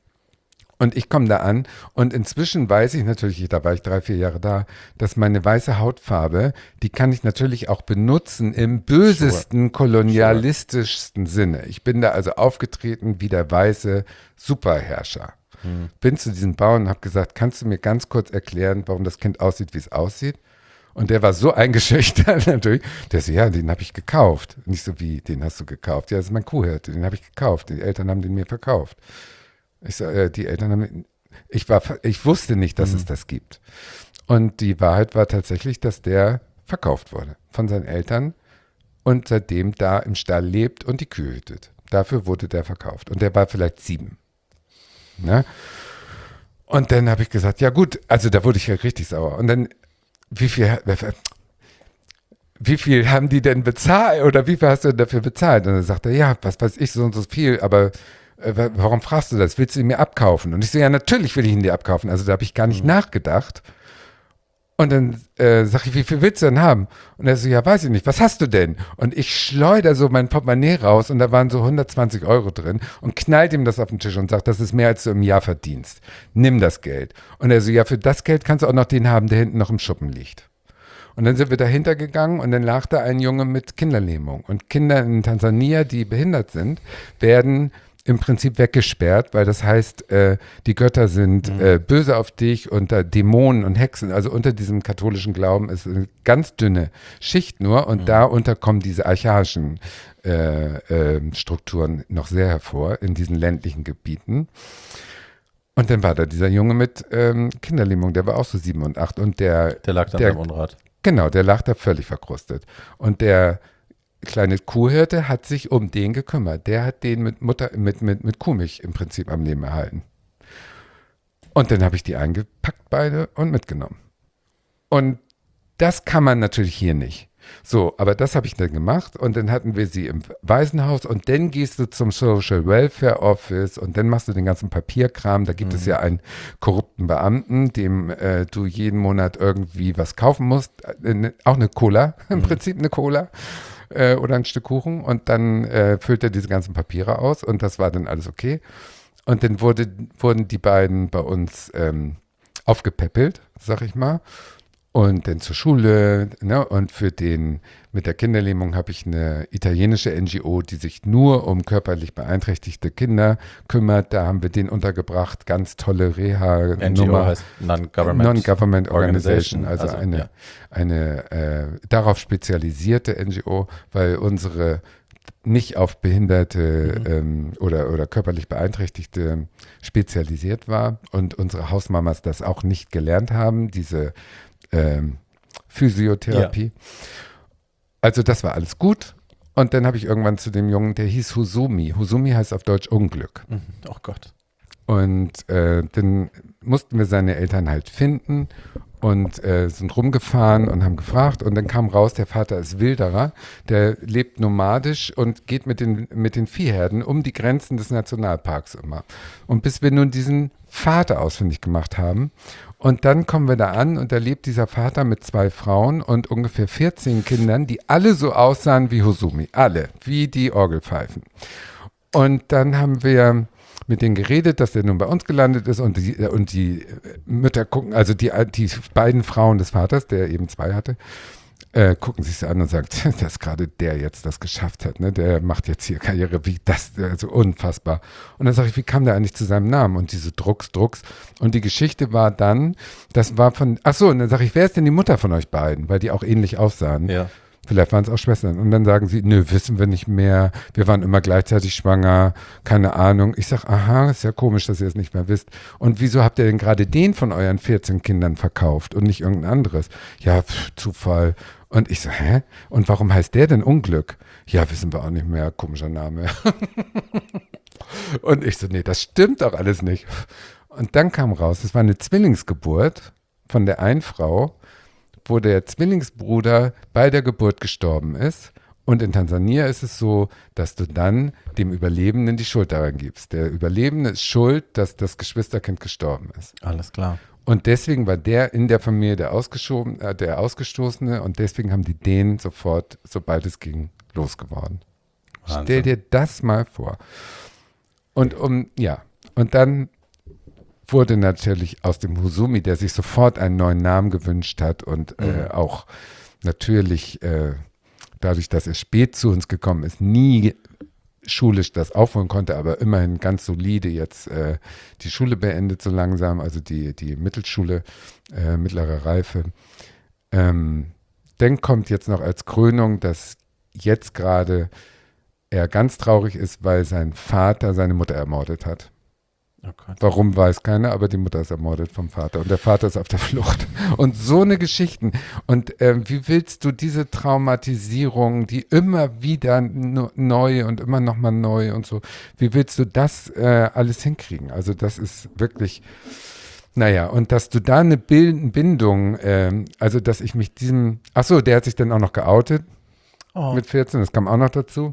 Und ich komme da an und inzwischen weiß ich natürlich, da war ich drei, vier Jahre da, dass meine weiße Hautfarbe, die kann ich natürlich auch benutzen im bösesten, kolonialistischsten Sinne. Ich bin da also aufgetreten wie der weiße Superherrscher. Mhm. Bin zu diesem Bauern und habe gesagt, kannst du mir ganz kurz erklären, warum das Kind aussieht, wie es aussieht? Und der war so eingeschüchtert natürlich. Der so, ja, den habe ich gekauft. Nicht so wie, den hast du gekauft. Ja, das ist mein Kuhhirte, den habe ich gekauft. Die Eltern haben den mir verkauft. Ich so, äh, die Eltern haben, ich war, ich wusste nicht, dass Mhm. es das gibt. Und die Wahrheit war tatsächlich, dass der verkauft wurde von seinen Eltern und seitdem da im Stall lebt und die Kühe hütet. Dafür wurde der verkauft. Und der war vielleicht sieben. Ne? Und dann habe ich gesagt, ja gut, also da wurde ich ja richtig sauer. Und dann, wie viel, wie viel haben die denn bezahlt oder wie viel hast du denn dafür bezahlt? Und dann sagt er, ja, was weiß ich, so und so viel, aber äh, warum fragst du das? Willst du ihn mir abkaufen? Und ich so, ja, natürlich will ich ihn dir abkaufen. Also da habe ich gar nicht Mhm. nachgedacht. Und dann äh, sag ich, wie viel willst du denn haben? Und er so, ja, weiß ich nicht, was hast du denn? Und ich schleuder so mein Portemonnaie raus und da waren so hundertzwanzig Euro drin und knallt ihm das auf den Tisch und sagt, das ist mehr, als du im Jahr verdienst. Nimm das Geld. Und er so, ja, für das Geld kannst du auch noch den haben, der hinten noch im Schuppen liegt. Und dann sind wir dahinter gegangen und dann lag da ein Junge mit Kinderlähmung. Und Kinder in Tansania, die behindert sind, werden im Prinzip weggesperrt, weil das heißt, äh, die Götter sind Mhm. äh, böse auf dich und da Dämonen und Hexen. Also unter diesem katholischen Glauben ist eine ganz dünne Schicht nur und Mhm. darunter kommen diese archaischen äh, äh, Strukturen noch sehr hervor in diesen ländlichen Gebieten. Und dann war da dieser Junge mit ähm, Kinderlähmung, der war auch so sieben und acht und der, Der lag dann Der- beim Unrat. genau, der lag da völlig verkrustet. Und der kleine Kuhhirte hat sich um den gekümmert. Der hat den mit Mutter, mit, mit, mit Kuhmilch im Prinzip am Leben erhalten. Und dann habe ich die eingepackt beide und mitgenommen. Und das kann man natürlich hier nicht. So, aber das habe ich dann gemacht und dann hatten wir sie im Waisenhaus und dann gehst du zum Social Welfare Office und dann machst du den ganzen Papierkram. Da gibt Mhm. es ja einen korrupten Beamten, dem äh, du jeden Monat irgendwie was kaufen musst. Äh, ne, auch eine Cola, im Mhm. Prinzip eine Cola äh, oder ein Stück Kuchen und dann äh, füllt er diese ganzen Papiere aus und das war dann alles okay. Und dann wurde, wurden die beiden bei uns ähm, aufgepäppelt, sag ich mal. Und dann zur Schule, ne? Und für den, mit der Kinderlähmung habe ich eine italienische N G O, die sich nur um körperlich beeinträchtigte Kinder kümmert. Da haben wir den untergebracht, ganz tolle N G O Reha-Nummer. heißt Non-Government Non-Government Organization, Organization, also, also, eine, ja. eine äh, darauf spezialisierte N G O, weil unsere nicht auf Behinderte Mhm. ähm, oder, oder körperlich Beeinträchtigte spezialisiert war und unsere Hausmamas das auch nicht gelernt haben, diese ähm, Physiotherapie. Also das war alles gut Und dann habe ich irgendwann zu dem Jungen, der hieß Husumi. Husumi heißt auf Deutsch Unglück. Mhm. Oh Gott. Und äh, dann mussten wir seine Eltern halt finden und äh, sind rumgefahren und haben gefragt. Und dann kam raus, der Vater ist Wilderer, der lebt nomadisch und geht mit den, mit den Viehherden um die Grenzen des Nationalparks immer. Und bis wir nun diesen Vater ausfindig gemacht haben. Und dann kommen wir da an und da lebt dieser Vater mit zwei Frauen und ungefähr vierzehn Kindern, die alle so aussahen wie Husumi. Alle, wie die Orgelpfeifen. Und dann haben wir mit denen geredet, dass der nun bei uns gelandet ist und die, und die Mütter gucken, also die, die beiden Frauen des Vaters, der eben zwei hatte, äh, gucken sich so an und sagen, dass gerade der jetzt das geschafft hat, ne? Der macht jetzt hier Karriere, wie das, also unfassbar. Und dann sage ich, wie kam der eigentlich zu seinem Namen? Und diese Drucks, Drucks. Und die Geschichte war dann, das war von, ach so, und dann sage ich, wer ist denn die Mutter von euch beiden? Weil die auch ähnlich aussahen. Ja. Vielleicht waren es auch Schwestern. Und dann sagen sie, nö, wissen wir nicht mehr. Wir waren immer gleichzeitig schwanger. Keine Ahnung. Ich sage, aha, ist ja komisch, dass ihr es nicht mehr wisst. Und wieso habt ihr denn gerade den von euren vierzehn Kindern verkauft und nicht irgendein anderes? Ja, pff, Zufall. Und ich so, hä? Und warum heißt der denn Unglück? Ja, wissen wir auch nicht mehr. Komischer Name. Und ich so, nee, das stimmt doch alles nicht. Und dann kam raus, es war eine Zwillingsgeburt von der einen Frau, wo der Zwillingsbruder bei der Geburt gestorben ist. Und in Tansania ist es so, dass du dann dem Überlebenden die Schuld daran gibst. Der Überlebende ist schuld, dass das Geschwisterkind gestorben ist. Alles klar. Und deswegen war der in der Familie der, Ausgeschoben, äh, der Ausgestoßene und deswegen haben die den sofort, sobald es ging, losgeworden. Wahnsinn. Stell dir das mal vor. Und um, ja, und dann wurde natürlich aus dem Husumi, der sich sofort einen neuen Namen gewünscht hat und mhm. äh, auch natürlich äh, dadurch, dass er spät zu uns gekommen ist, nie schulisch das aufholen konnte, aber immerhin ganz solide jetzt äh, die Schule beendet so langsam, also die, die Mittelschule, äh, mittlere Reife. Ähm, dann kommt jetzt noch als Krönung, dass jetzt gerade er ganz traurig ist, weil sein Vater seine Mutter ermordet hat. Oh Gott. Warum, weiß keiner, aber die Mutter ist ermordet vom Vater und der Vater ist auf der Flucht. Und so eine Geschichten. Und äh, wie willst du diese Traumatisierung, die immer wieder no, neu und immer nochmal neu und so, wie willst du das äh, alles hinkriegen? Also das ist wirklich, naja, und dass du da eine Bild- Bindung, äh, also dass ich mich diesem, ach so, der hat sich dann auch noch geoutet Oh. mit vierzehn, das kam auch noch dazu,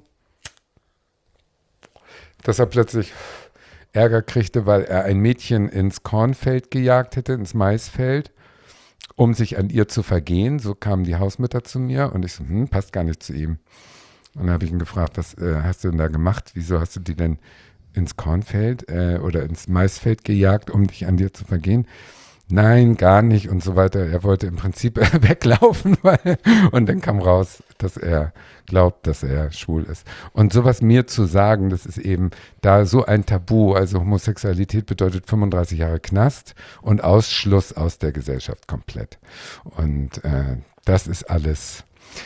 dass er plötzlich Ärger kriegte, weil er ein Mädchen ins Kornfeld gejagt hätte, ins Maisfeld, um sich an ihr zu vergehen. So kamen die Hausmütter zu mir und ich so, hm, passt gar nicht zu ihm. Und dann habe ich ihn gefragt, was äh, hast du denn da gemacht? Wieso hast du die denn ins Kornfeld äh, oder ins Maisfeld gejagt, um dich an dir zu vergehen? Nein, gar nicht und so weiter. Er wollte im Prinzip weglaufen, weil, und dann kam raus, dass er glaubt, dass er schwul ist. Und sowas mir zu sagen, das ist eben da so ein Tabu. Also Homosexualität bedeutet fünfunddreißig Jahre Knast und Ausschluss aus der Gesellschaft komplett. Und äh, das ist alles.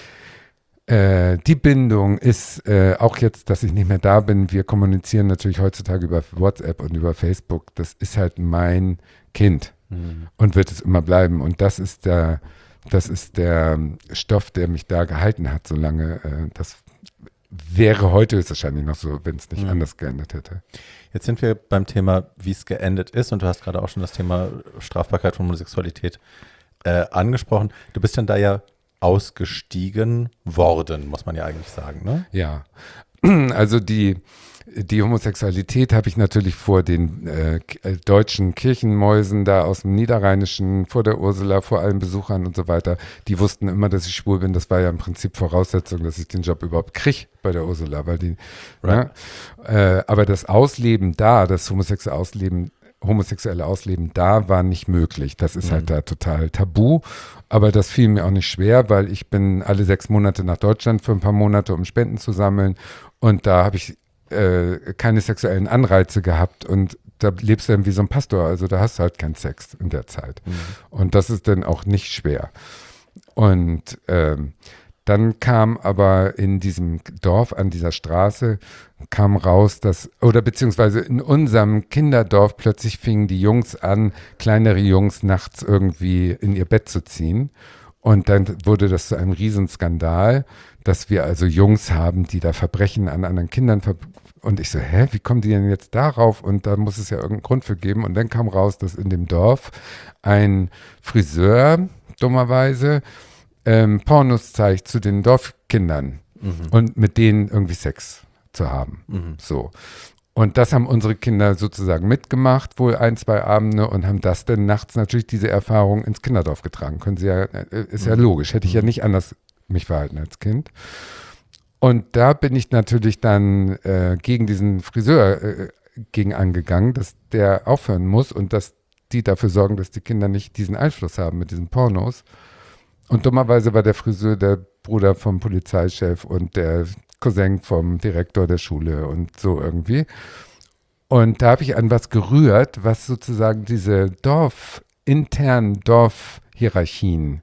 Äh, die Bindung ist äh, auch jetzt, dass ich nicht mehr da bin. Wir kommunizieren natürlich heutzutage über WhatsApp und über Facebook. Das ist halt mein Kind. Mhm. Und wird es immer bleiben. Und das ist der, das ist der Stoff, der mich da gehalten hat, so lange. Äh, das wäre heute höchstwahrscheinlich noch so, wenn es nicht mhm. anders geändert hätte. Jetzt sind wir beim Thema, wie es geendet ist. Und du hast gerade auch schon das Thema Strafbarkeit von Homosexualität äh, angesprochen. Du bist dann da ja ausgestiegen worden, muss man ja eigentlich sagen, ne? Ja, also die Die Homosexualität habe ich natürlich vor den äh, deutschen Kirchenmäusen da aus dem Niederrheinischen, vor der Ursula, vor allen Besuchern und so weiter. Die wussten immer, dass ich schwul bin. Das war ja im Prinzip Voraussetzung, dass ich den Job überhaupt kriege bei der Ursula. Weil die, right. ne? äh, aber das Ausleben da, das homosexuelle Ausleben, homosexuelle Ausleben da war nicht möglich. Das ist mhm. halt da total tabu. Aber das fiel mir auch nicht schwer, weil ich bin alle sechs Monate nach Deutschland für ein paar Monate, um Spenden zu sammeln. Und da habe ich Äh, keine sexuellen Anreize gehabt und da lebst du dann wie so ein Pastor, also da hast du halt keinen Sex in der Zeit. Mhm. Und das ist dann auch nicht schwer. Und ähm, dann kam aber in diesem Dorf, an dieser Straße, kam raus, dass, oder beziehungsweise in unserem Kinderdorf plötzlich fingen die Jungs an, kleinere Jungs nachts irgendwie in ihr Bett zu ziehen. Und dann wurde das zu einem Riesenskandal, dass wir also Jungs haben, die da Verbrechen an anderen Kindern ver und ich so, hä, wie kommen die denn jetzt darauf? Und da muss es ja irgendeinen Grund für geben. Und dann kam raus, dass in dem Dorf ein Friseur, dummerweise, ähm, Pornos zeigt zu den Dorfkindern mhm. und mit denen irgendwie Sex zu haben. Mhm. So. Und das haben unsere Kinder sozusagen mitgemacht, wohl ein, zwei Abende und haben das dann nachts natürlich diese Erfahrung ins Kinderdorf getragen. Können sie ja, ist ja logisch, hätte ich ja nicht anders mich verhalten als Kind. Und da bin ich natürlich dann äh, gegen diesen Friseur äh, gegen angegangen, dass der aufhören muss und dass die dafür sorgen, dass die Kinder nicht diesen Einfluss haben mit diesen Pornos. Und dummerweise war der Friseur der Bruder vom Polizeichef und der Cousin vom Direktor der Schule und so irgendwie. Und da habe ich an was gerührt, was sozusagen diese Dorf, internen Dorfhierarchien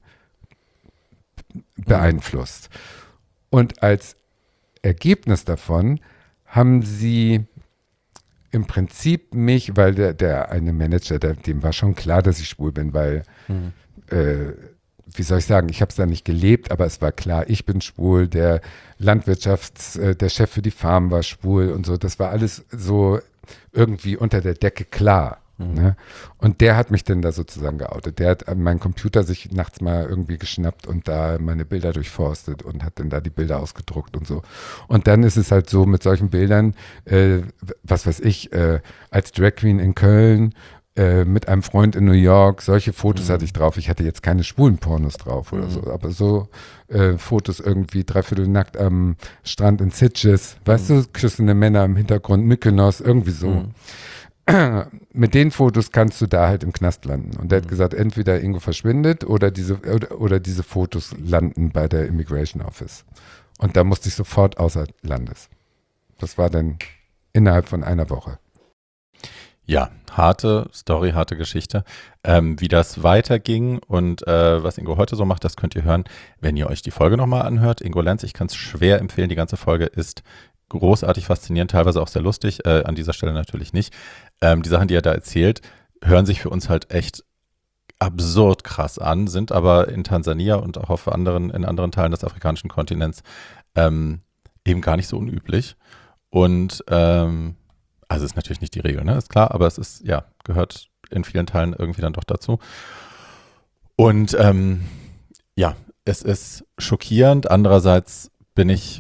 beeinflusst. Und als Ergebnis davon haben sie im Prinzip mich, weil der, der eine Manager, der, dem war schon klar, dass ich schwul bin, weil mhm. äh, wie soll ich sagen, ich habe es da nicht gelebt, aber es war klar, ich bin schwul, der Landwirtschafts-, äh, der Chef für die Farm war schwul und so, das war alles so irgendwie unter der Decke klar. Mhm. Ne? Und der hat mich dann da sozusagen geoutet. Der hat an meinen Computer sich nachts mal irgendwie geschnappt und da meine Bilder durchforstet und hat dann da die Bilder ausgedruckt und so. Und dann ist es halt so mit solchen Bildern, äh, was weiß ich, äh, als Drag Queen in Köln, Äh, mit einem Freund in New York, solche Fotos mhm. hatte ich drauf. Ich hatte jetzt keine schwulen Pornos drauf oder mhm. so, aber so äh, Fotos irgendwie dreiviertel nackt am Strand in Sitges, mhm. weißt du, küssende Männer im Hintergrund, Mykonos, irgendwie so. Mhm. Mit den Fotos kannst du da halt im Knast landen. Und der mhm. hat gesagt, entweder Ingo verschwindet oder diese, oder, oder diese Fotos landen bei der Immigration Office. Und da musste ich sofort außer Landes. Das war dann innerhalb von einer Woche. Ja, harte Story, harte Geschichte. Ähm, wie das weiterging und äh, was Ingo heute so macht, das könnt ihr hören, wenn ihr euch die Folge nochmal anhört. Ingo Lenz, ich kann es schwer empfehlen, die ganze Folge ist großartig faszinierend, teilweise auch sehr lustig, äh, an dieser Stelle natürlich nicht. Ähm, die Sachen, die er da erzählt, hören sich für uns halt echt absurd krass an, sind aber in Tansania und auch auf anderen, in anderen Teilen des afrikanischen Kontinents ähm, eben gar nicht so unüblich. Und ähm, also ist natürlich nicht die Regel, ne? Ist klar, aber es ist, ja, gehört in vielen Teilen irgendwie dann doch dazu. Und ähm, ja, es ist schockierend. Andererseits bin ich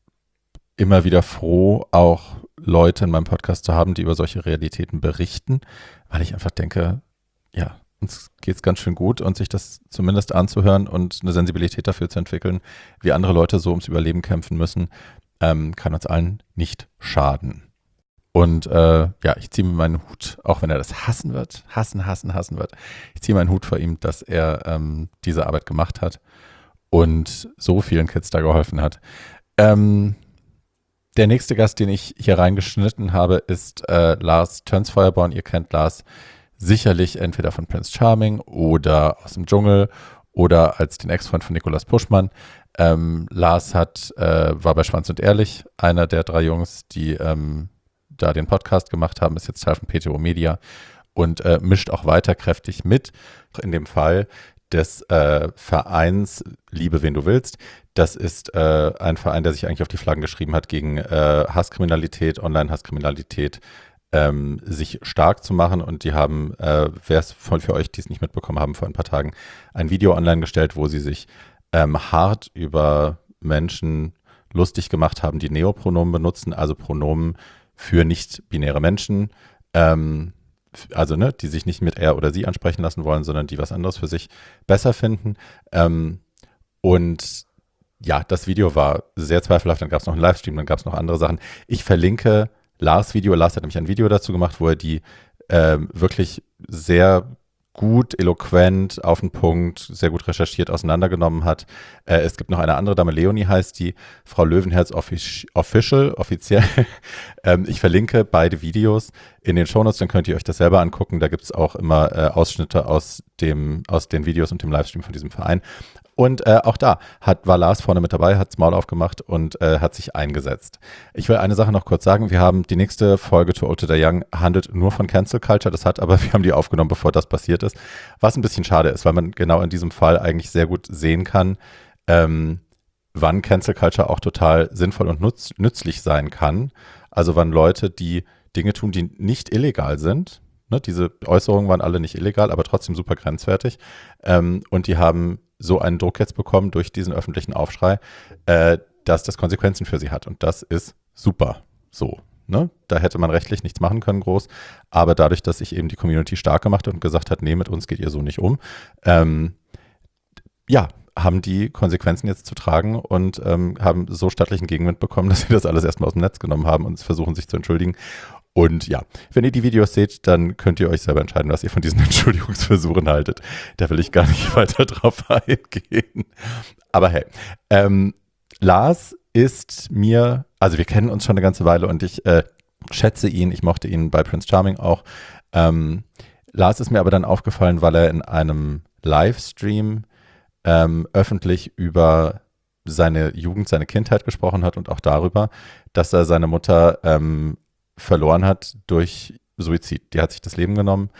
immer wieder froh, auch Leute in meinem Podcast zu haben, die über solche Realitäten berichten, weil ich einfach denke, ja, uns geht es ganz schön gut und sich das zumindest anzuhören und eine Sensibilität dafür zu entwickeln, wie andere Leute so ums Überleben kämpfen müssen, ähm, kann uns allen nicht schaden. Und äh, ja, ich ziehe mir meinen Hut, auch wenn er das hassen wird, hassen, hassen, hassen wird. Ich ziehe meinen Hut vor ihm, dass er ähm, diese Arbeit gemacht hat und so vielen Kids da geholfen hat. Ähm, der nächste Gast, den ich hier reingeschnitten habe, ist äh, Lars Tönsfeuerborn. Ihr kennt Lars sicherlich entweder von Prince Charming oder aus dem Dschungel oder als den Ex-Freund von Nikolaus Puschmann. Ähm, Lars hat, äh, war bei Schwanz und Ehrlich, einer der drei Jungs, die ähm, da den Podcast gemacht haben, ist jetzt Teil von P T O Media und äh, mischt auch weiter kräftig mit. In dem Fall des äh, Vereins Liebe, wen du willst. Das ist äh, ein Verein, der sich eigentlich auf die Flaggen geschrieben hat, gegen äh, Hasskriminalität, Online-Hasskriminalität ähm, sich stark zu machen. Und die haben, äh, wer es von für euch, die es nicht mitbekommen haben, vor ein paar Tagen ein Video online gestellt, wo sie sich ähm, hart über Menschen lustig gemacht haben, die Neopronomen benutzen, also Pronomen für nicht-binäre Menschen, ähm, also ne, die sich nicht mit er oder sie ansprechen lassen wollen, sondern die was anderes für sich besser finden. Ähm, und ja, das Video war sehr zweifelhaft, dann gab es noch einen Livestream, dann gab es noch andere Sachen. Ich verlinke Lars Video, Lars hat nämlich ein Video dazu gemacht, wo er die ähm, wirklich sehr gut, eloquent, auf den Punkt, sehr gut recherchiert auseinandergenommen hat. Äh, es gibt noch eine andere Dame, Leonie heißt die, Frau Löwenherz Offic- Official, offiziell. ähm, ich verlinke beide Videos in den Shownotes, dann könnt ihr euch das selber angucken. Da gibt es auch immer äh, Ausschnitte aus dem, aus den Videos und dem Livestream von diesem Verein. Und äh, auch da hat, war Lars vorne mit dabei, hat das Maul aufgemacht und äh, hat sich eingesetzt. Ich will eine Sache noch kurz sagen. Wir haben die nächste Folge Too Old to Die Young handelt nur von Cancel Culture. Das hat aber, wir haben die aufgenommen, bevor das passiert ist. Was ein bisschen schade ist, weil man genau in diesem Fall eigentlich sehr gut sehen kann, ähm, wann Cancel Culture auch total sinnvoll und nutz, nützlich sein kann. Also wann Leute, die Dinge tun, die nicht illegal sind, ne, diese Äußerungen waren alle nicht illegal, aber trotzdem super grenzwertig. Ähm, und die haben so einen Druck jetzt bekommen durch diesen öffentlichen Aufschrei, äh, dass das Konsequenzen für sie hat. Und das ist super so. Ne? Da hätte man rechtlich nichts machen können groß. Aber dadurch, dass sich eben die Community stark gemacht hat und gesagt hat, nee, mit uns geht ihr so nicht um, ähm, ja, haben die Konsequenzen jetzt zu tragen und ähm, haben so stattlichen Gegenwind bekommen, dass sie das alles erstmal aus dem Netz genommen haben und versuchen, sich zu entschuldigen. Und ja, wenn ihr die Videos seht, dann könnt ihr euch selber entscheiden, was ihr von diesen Entschuldigungsversuchen haltet. Da will ich gar nicht weiter drauf eingehen. Aber hey, ähm, Lars ist mir, also wir kennen uns schon eine ganze Weile und ich äh, schätze ihn, ich mochte ihn bei Prince Charming auch. Ähm, Lars ist mir aber dann aufgefallen, weil er in einem Livestream ähm, öffentlich über seine Jugend, seine Kindheit gesprochen hat und auch darüber, dass er seine Mutter ähm, verloren hat durch Suizid. Die hat sich das Leben genommen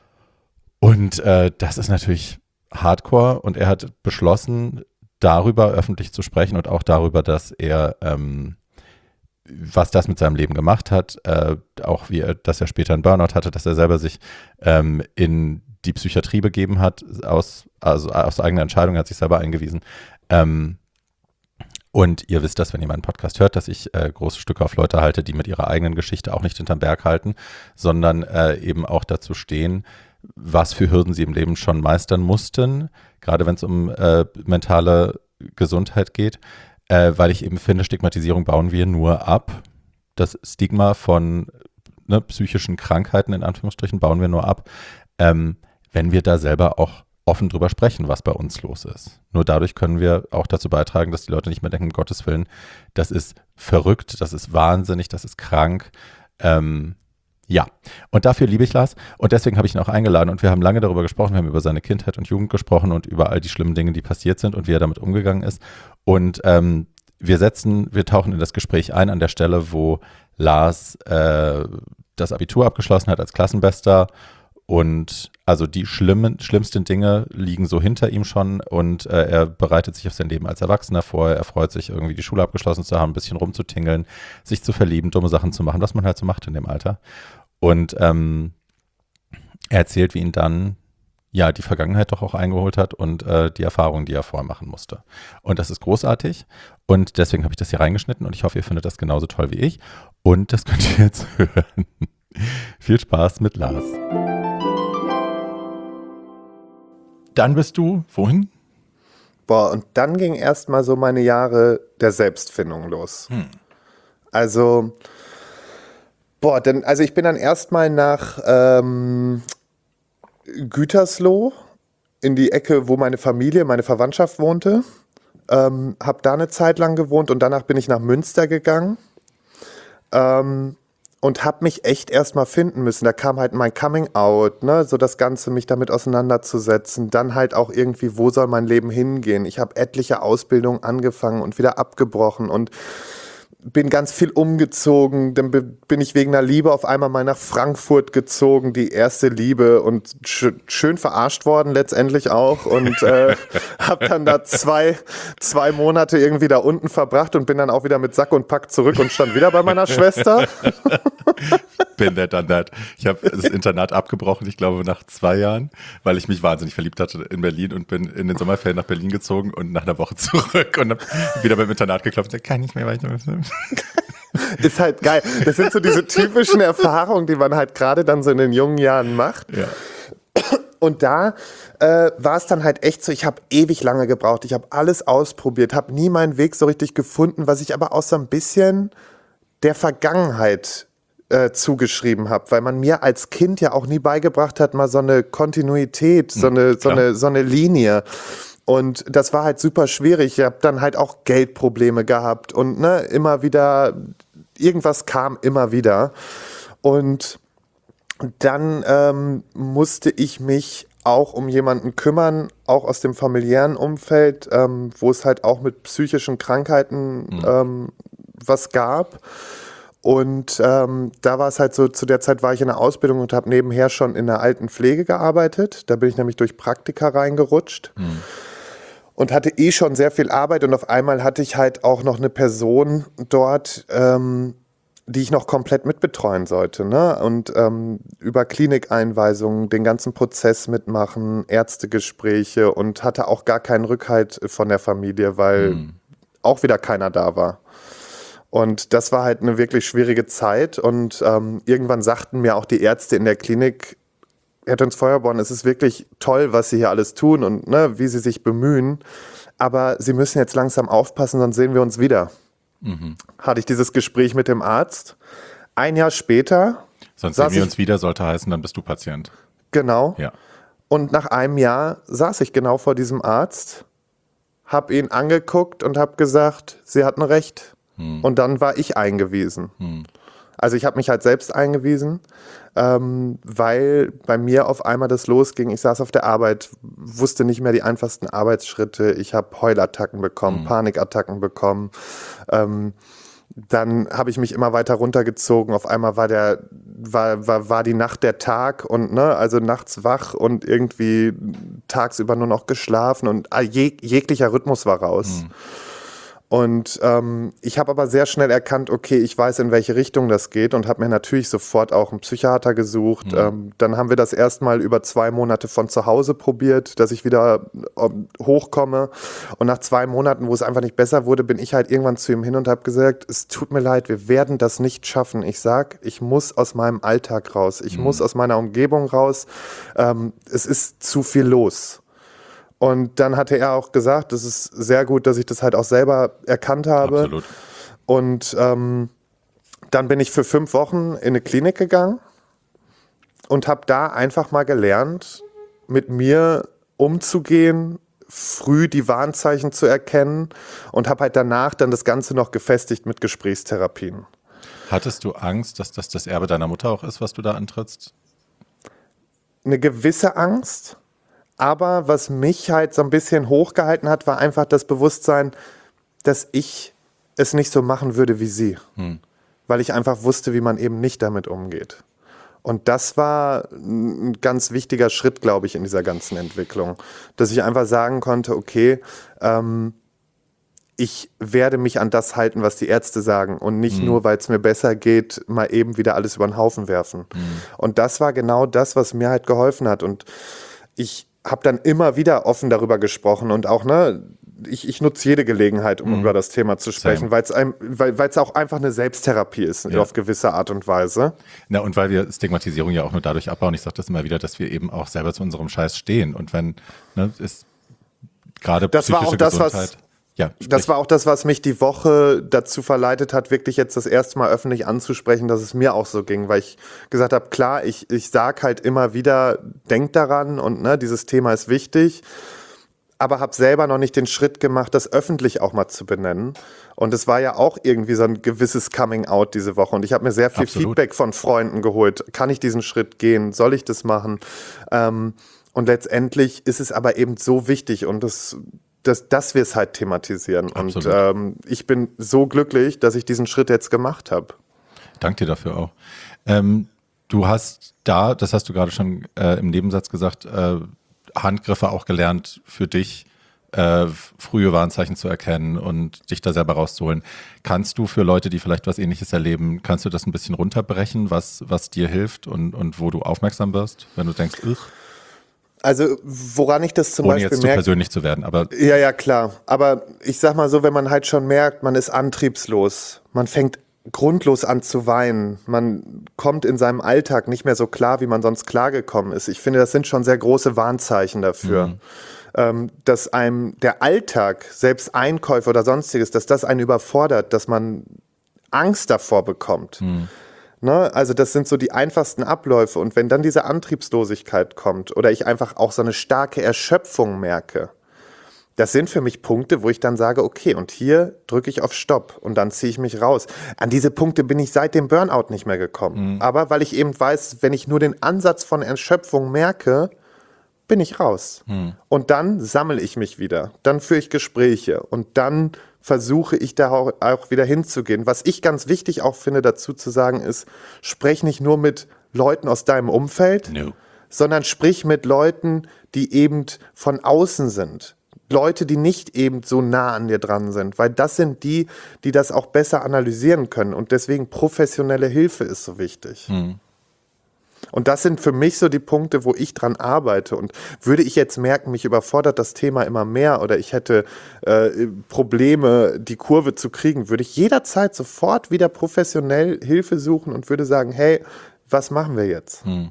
und äh, das ist natürlich Hardcore und er hat beschlossen, darüber öffentlich zu sprechen und auch darüber, dass er ähm, was das mit seinem Leben gemacht hat, äh, auch wie er, dass er später einen Burnout hatte, dass er selber sich ähm, in die Psychiatrie begeben hat, aus, also aus eigener Entscheidung, er hat sich selber eingewiesen. Ähm, Und ihr wisst das, wenn ihr meinen Podcast hört, dass ich äh, große Stücke auf Leute halte, die mit ihrer eigenen Geschichte auch nicht hinterm Berg halten, sondern äh, eben auch dazu stehen, was für Hürden sie im Leben schon meistern mussten, gerade wenn es um äh, mentale Gesundheit geht, äh, weil ich eben finde, Stigmatisierung bauen wir nur ab. Das Stigma von ne, psychischen Krankheiten, in Anführungsstrichen, bauen wir nur ab, ähm, wenn wir da selber auch offen drüber sprechen, was bei uns los ist. Nur dadurch können wir auch dazu beitragen, dass die Leute nicht mehr denken, um Gottes Willen, das ist verrückt, das ist wahnsinnig, das ist krank. Ähm, ja, und dafür liebe ich Lars und deswegen habe ich ihn auch eingeladen und wir haben lange darüber gesprochen, wir haben über seine Kindheit und Jugend gesprochen und über all die schlimmen Dinge, die passiert sind und wie er damit umgegangen ist. Und ähm, wir setzen, wir tauchen in das Gespräch ein an der Stelle, wo Lars äh, das Abitur abgeschlossen hat als Klassenbester. Und also die schlimmen, schlimmsten Dinge liegen so hinter ihm schon und äh, er bereitet sich auf sein Leben als Erwachsener vor. Er freut sich irgendwie die Schule abgeschlossen zu haben, ein bisschen rumzutingeln, sich zu verlieben, dumme Sachen zu machen, was man halt so macht in dem Alter. Und ähm, er erzählt, wie ihn dann ja die Vergangenheit doch auch eingeholt hat und äh, die Erfahrungen, die er vorher machen musste. Und das ist großartig und deswegen habe ich das hier reingeschnitten und ich hoffe, ihr findet das genauso toll wie ich. Und das könnt ihr jetzt hören. Viel Spaß mit Lars. Dann bist du, wohin? Boah, und dann ging erstmal so meine Jahre der Selbstfindung los. Hm. Also, boah, denn, also ich bin dann erstmal nach ähm, Gütersloh in die Ecke, wo meine Familie, meine Verwandtschaft wohnte. Ähm, hab da eine Zeit lang gewohnt und danach bin ich nach Münster gegangen. Ähm, Und habe mich echt erstmal finden müssen. Da kam halt mein Coming Out, ne, so das Ganze, mich damit auseinanderzusetzen. Dann halt auch irgendwie, wo soll mein Leben hingehen? Ich habe etliche Ausbildungen angefangen und wieder abgebrochen und bin ganz viel umgezogen. Dann bin ich wegen einer Liebe auf einmal mal nach Frankfurt gezogen, die erste Liebe und sch- schön verarscht worden letztendlich auch und äh, habe dann da zwei, zwei Monate irgendwie da unten verbracht und bin dann auch wieder mit Sack und Pack zurück und stand wieder bei meiner Schwester. Bin der dann nicht. Ich habe das Internat abgebrochen, ich glaube nach zwei Jahren, weil ich mich wahnsinnig verliebt hatte in Berlin und bin in den Sommerferien nach Berlin gezogen und nach einer Woche zurück und habe wieder beim Internat geklopft und gesagt, kann nicht mehr weiter. Ist halt geil. Das sind so diese typischen Erfahrungen, die man halt gerade dann so in den jungen Jahren macht. Ja. Und da äh, war es dann halt echt so, ich habe ewig lange gebraucht. Ich habe alles ausprobiert, habe nie meinen Weg so richtig gefunden, was ich aber auch so ein bisschen der Vergangenheit äh, zugeschrieben habe, weil man mir als Kind ja auch nie beigebracht hat, mal so eine Kontinuität, so eine, so eine, so eine Linie. Und das war halt super schwierig. Ich habe dann halt auch Geldprobleme gehabt und ne, immer wieder, irgendwas kam immer wieder. Und dann ähm, musste ich mich auch um jemanden kümmern, auch aus dem familiären Umfeld, ähm, wo es halt auch mit psychischen Krankheiten Mhm. ähm, was gab. Und ähm, da war es halt so, zu der Zeit war ich in der Ausbildung und habe nebenher schon in der alten Pflege gearbeitet. Da bin ich nämlich durch Praktika reingerutscht. Mhm. Und hatte eh schon sehr viel Arbeit und auf einmal hatte ich halt auch noch eine Person dort, ähm, die ich noch komplett mitbetreuen sollte. Ne? Und ähm, über Klinikeinweisungen den ganzen Prozess mitmachen, Ärztegespräche und hatte auch gar keinen Rückhalt von der Familie, weil Mhm. auch wieder keiner da war. Und das war halt eine wirklich schwierige Zeit und ähm, irgendwann sagten mir auch die Ärzte in der Klinik, Herr Töns-Feuerborn, es ist wirklich toll, was Sie hier alles tun und ne, wie Sie sich bemühen, aber Sie müssen jetzt langsam aufpassen, sonst sehen wir uns wieder. Mhm. Hatte ich dieses Gespräch mit dem Arzt. Ein Jahr später, Sonst saß sehen wir ich- uns wieder, sollte heißen, dann bist du Patient. genau, Ja. und nach einem Jahr saß ich genau vor diesem Arzt, habe ihn angeguckt und habe gesagt, Sie hatten recht. Hm. Und dann war ich eingewiesen. Hm. Also ich habe mich halt selbst eingewiesen, ähm, weil bei mir auf einmal das losging. Ich saß auf der Arbeit, wusste nicht mehr die einfachsten Arbeitsschritte. Ich habe Heulattacken bekommen, Mhm. Panikattacken bekommen. Ähm, dann habe ich mich immer weiter runtergezogen. Auf einmal war der war, war, war die Nacht der Tag und ne, also nachts wach und irgendwie tagsüber nur noch geschlafen und jeg jeglicher Rhythmus war raus. Mhm. Und ähm, ich habe aber sehr schnell erkannt, okay, ich weiß, in welche Richtung das geht und habe mir natürlich sofort auch einen Psychiater gesucht. Mhm. Ähm, dann haben wir das erstmal über zwei Monate von zu Hause probiert, dass ich wieder ähm, hochkomme. Und nach zwei Monaten, wo es einfach nicht besser wurde, bin ich halt irgendwann zu ihm hin und habe gesagt, es tut mir leid, wir werden das nicht schaffen. Ich sag, ich muss aus meinem Alltag raus. Ich Mhm. muss aus meiner Umgebung raus. Ähm, es ist zu viel los. Und dann hatte er auch gesagt, das ist sehr gut, dass ich das halt auch selber erkannt habe. Absolut. Und ähm, dann bin ich für fünf Wochen in eine Klinik gegangen und habe da einfach mal gelernt, mit mir umzugehen, früh die Warnzeichen zu erkennen und habe halt danach dann das Ganze noch gefestigt mit Gesprächstherapien. Hattest du Angst, dass das das Erbe deiner Mutter auch ist, was du da antrittst? Eine gewisse Angst. Aber was mich halt so ein bisschen hochgehalten hat, war einfach das Bewusstsein, dass ich es nicht so machen würde wie sie. Hm. Weil ich einfach wusste, wie man eben nicht damit umgeht. Und das war ein ganz wichtiger Schritt, glaube ich, in dieser ganzen Entwicklung. Dass ich einfach sagen konnte, okay, ähm, ich werde mich an das halten, was die Ärzte sagen und nicht Mhm. nur, weil es mir besser geht, mal eben wieder alles über den Haufen werfen. Mhm. Und das war genau das, was mir halt geholfen hat. Und ich habe dann immer wieder offen darüber gesprochen und auch, ne, ich, ich nutze jede Gelegenheit, um Mhm. über das Thema zu sprechen, Same. weil's einem, weil es auch einfach eine Selbsttherapie ist, Ja. auf gewisse Art und Weise. Na, und weil wir Stigmatisierung ja auch nur dadurch abbauen, ich sage das immer wieder, dass wir eben auch selber zu unserem Scheiß stehen. Und wenn, ne, ist gerade Das war psychische auch das, was- Gesundheit. Ja, Das war auch das, was mich die Woche dazu verleitet hat, wirklich jetzt das erste Mal öffentlich anzusprechen, dass es mir auch so ging, weil ich gesagt habe, klar, ich, ich sage halt immer wieder, denk daran und ne, dieses Thema ist wichtig, aber habe selber noch nicht den Schritt gemacht, das öffentlich auch mal zu benennen. Und es war ja auch irgendwie so ein gewisses Coming-out diese Woche und ich habe mir sehr viel Absolut. Feedback von Freunden geholt. Kann ich diesen Schritt gehen? Soll ich das machen? Ähm, und letztendlich ist es aber eben so wichtig und das Dass, dass wir es halt thematisieren. Absolut. Und ähm, ich bin so glücklich, dass ich diesen Schritt jetzt gemacht habe. Danke dir dafür auch. Ähm, du hast da, das hast du gerade schon äh, im Nebensatz gesagt, äh, Handgriffe auch gelernt für dich, äh, frühe Warnzeichen zu erkennen und dich da selber rauszuholen. Kannst du für Leute, die vielleicht was Ähnliches erleben, kannst du das ein bisschen runterbrechen, was, was dir hilft und, und wo du aufmerksam wirst, wenn du denkst, ugh, Also woran ich das zum ohne Beispiel jetzt zu merke. persönlich zu werden, aber Ja, ja, klar. Aber ich sag mal so, wenn man halt schon merkt, man ist antriebslos, man fängt grundlos an zu weinen, man kommt in seinem Alltag nicht mehr so klar, wie man sonst klargekommen ist. Ich finde, das sind schon sehr große Warnzeichen dafür. Mhm. Ähm, dass einem der Alltag, selbst Einkäufe oder sonstiges, dass das einen überfordert, dass man Angst davor bekommt. Mhm. Ne? Also das sind so die einfachsten Abläufe. Und wenn dann diese Antriebslosigkeit kommt oder ich einfach auch so eine starke Erschöpfung merke, das sind für mich Punkte, wo ich dann sage, okay, und hier drücke ich auf Stopp und dann ziehe ich mich raus. An diese Punkte bin ich seit dem Burnout nicht mehr gekommen. Mhm. Aber weil ich eben weiß, wenn ich nur den Ansatz von Erschöpfung merke, bin ich raus. Hm. Und dann sammle ich mich wieder. Dann führe ich Gespräche. Und dann versuche ich da auch, auch wieder hinzugehen. Was ich ganz wichtig auch finde, dazu zu sagen, ist, sprech nicht nur mit Leuten aus deinem Umfeld, no. sondern sprich mit Leuten, die eben von außen sind. Leute, die nicht eben so nah an dir dran sind, weil das sind die, die das auch besser analysieren können. Und deswegen professionelle Hilfe ist so wichtig. Hm. Und das sind für mich so die Punkte, wo ich dran arbeite. Und würde ich jetzt merken, mich überfordert das Thema immer mehr oder ich hätte äh, Probleme, die Kurve zu kriegen, würde ich jederzeit sofort wieder professionell Hilfe suchen und würde sagen, hey, was machen wir jetzt? Hm.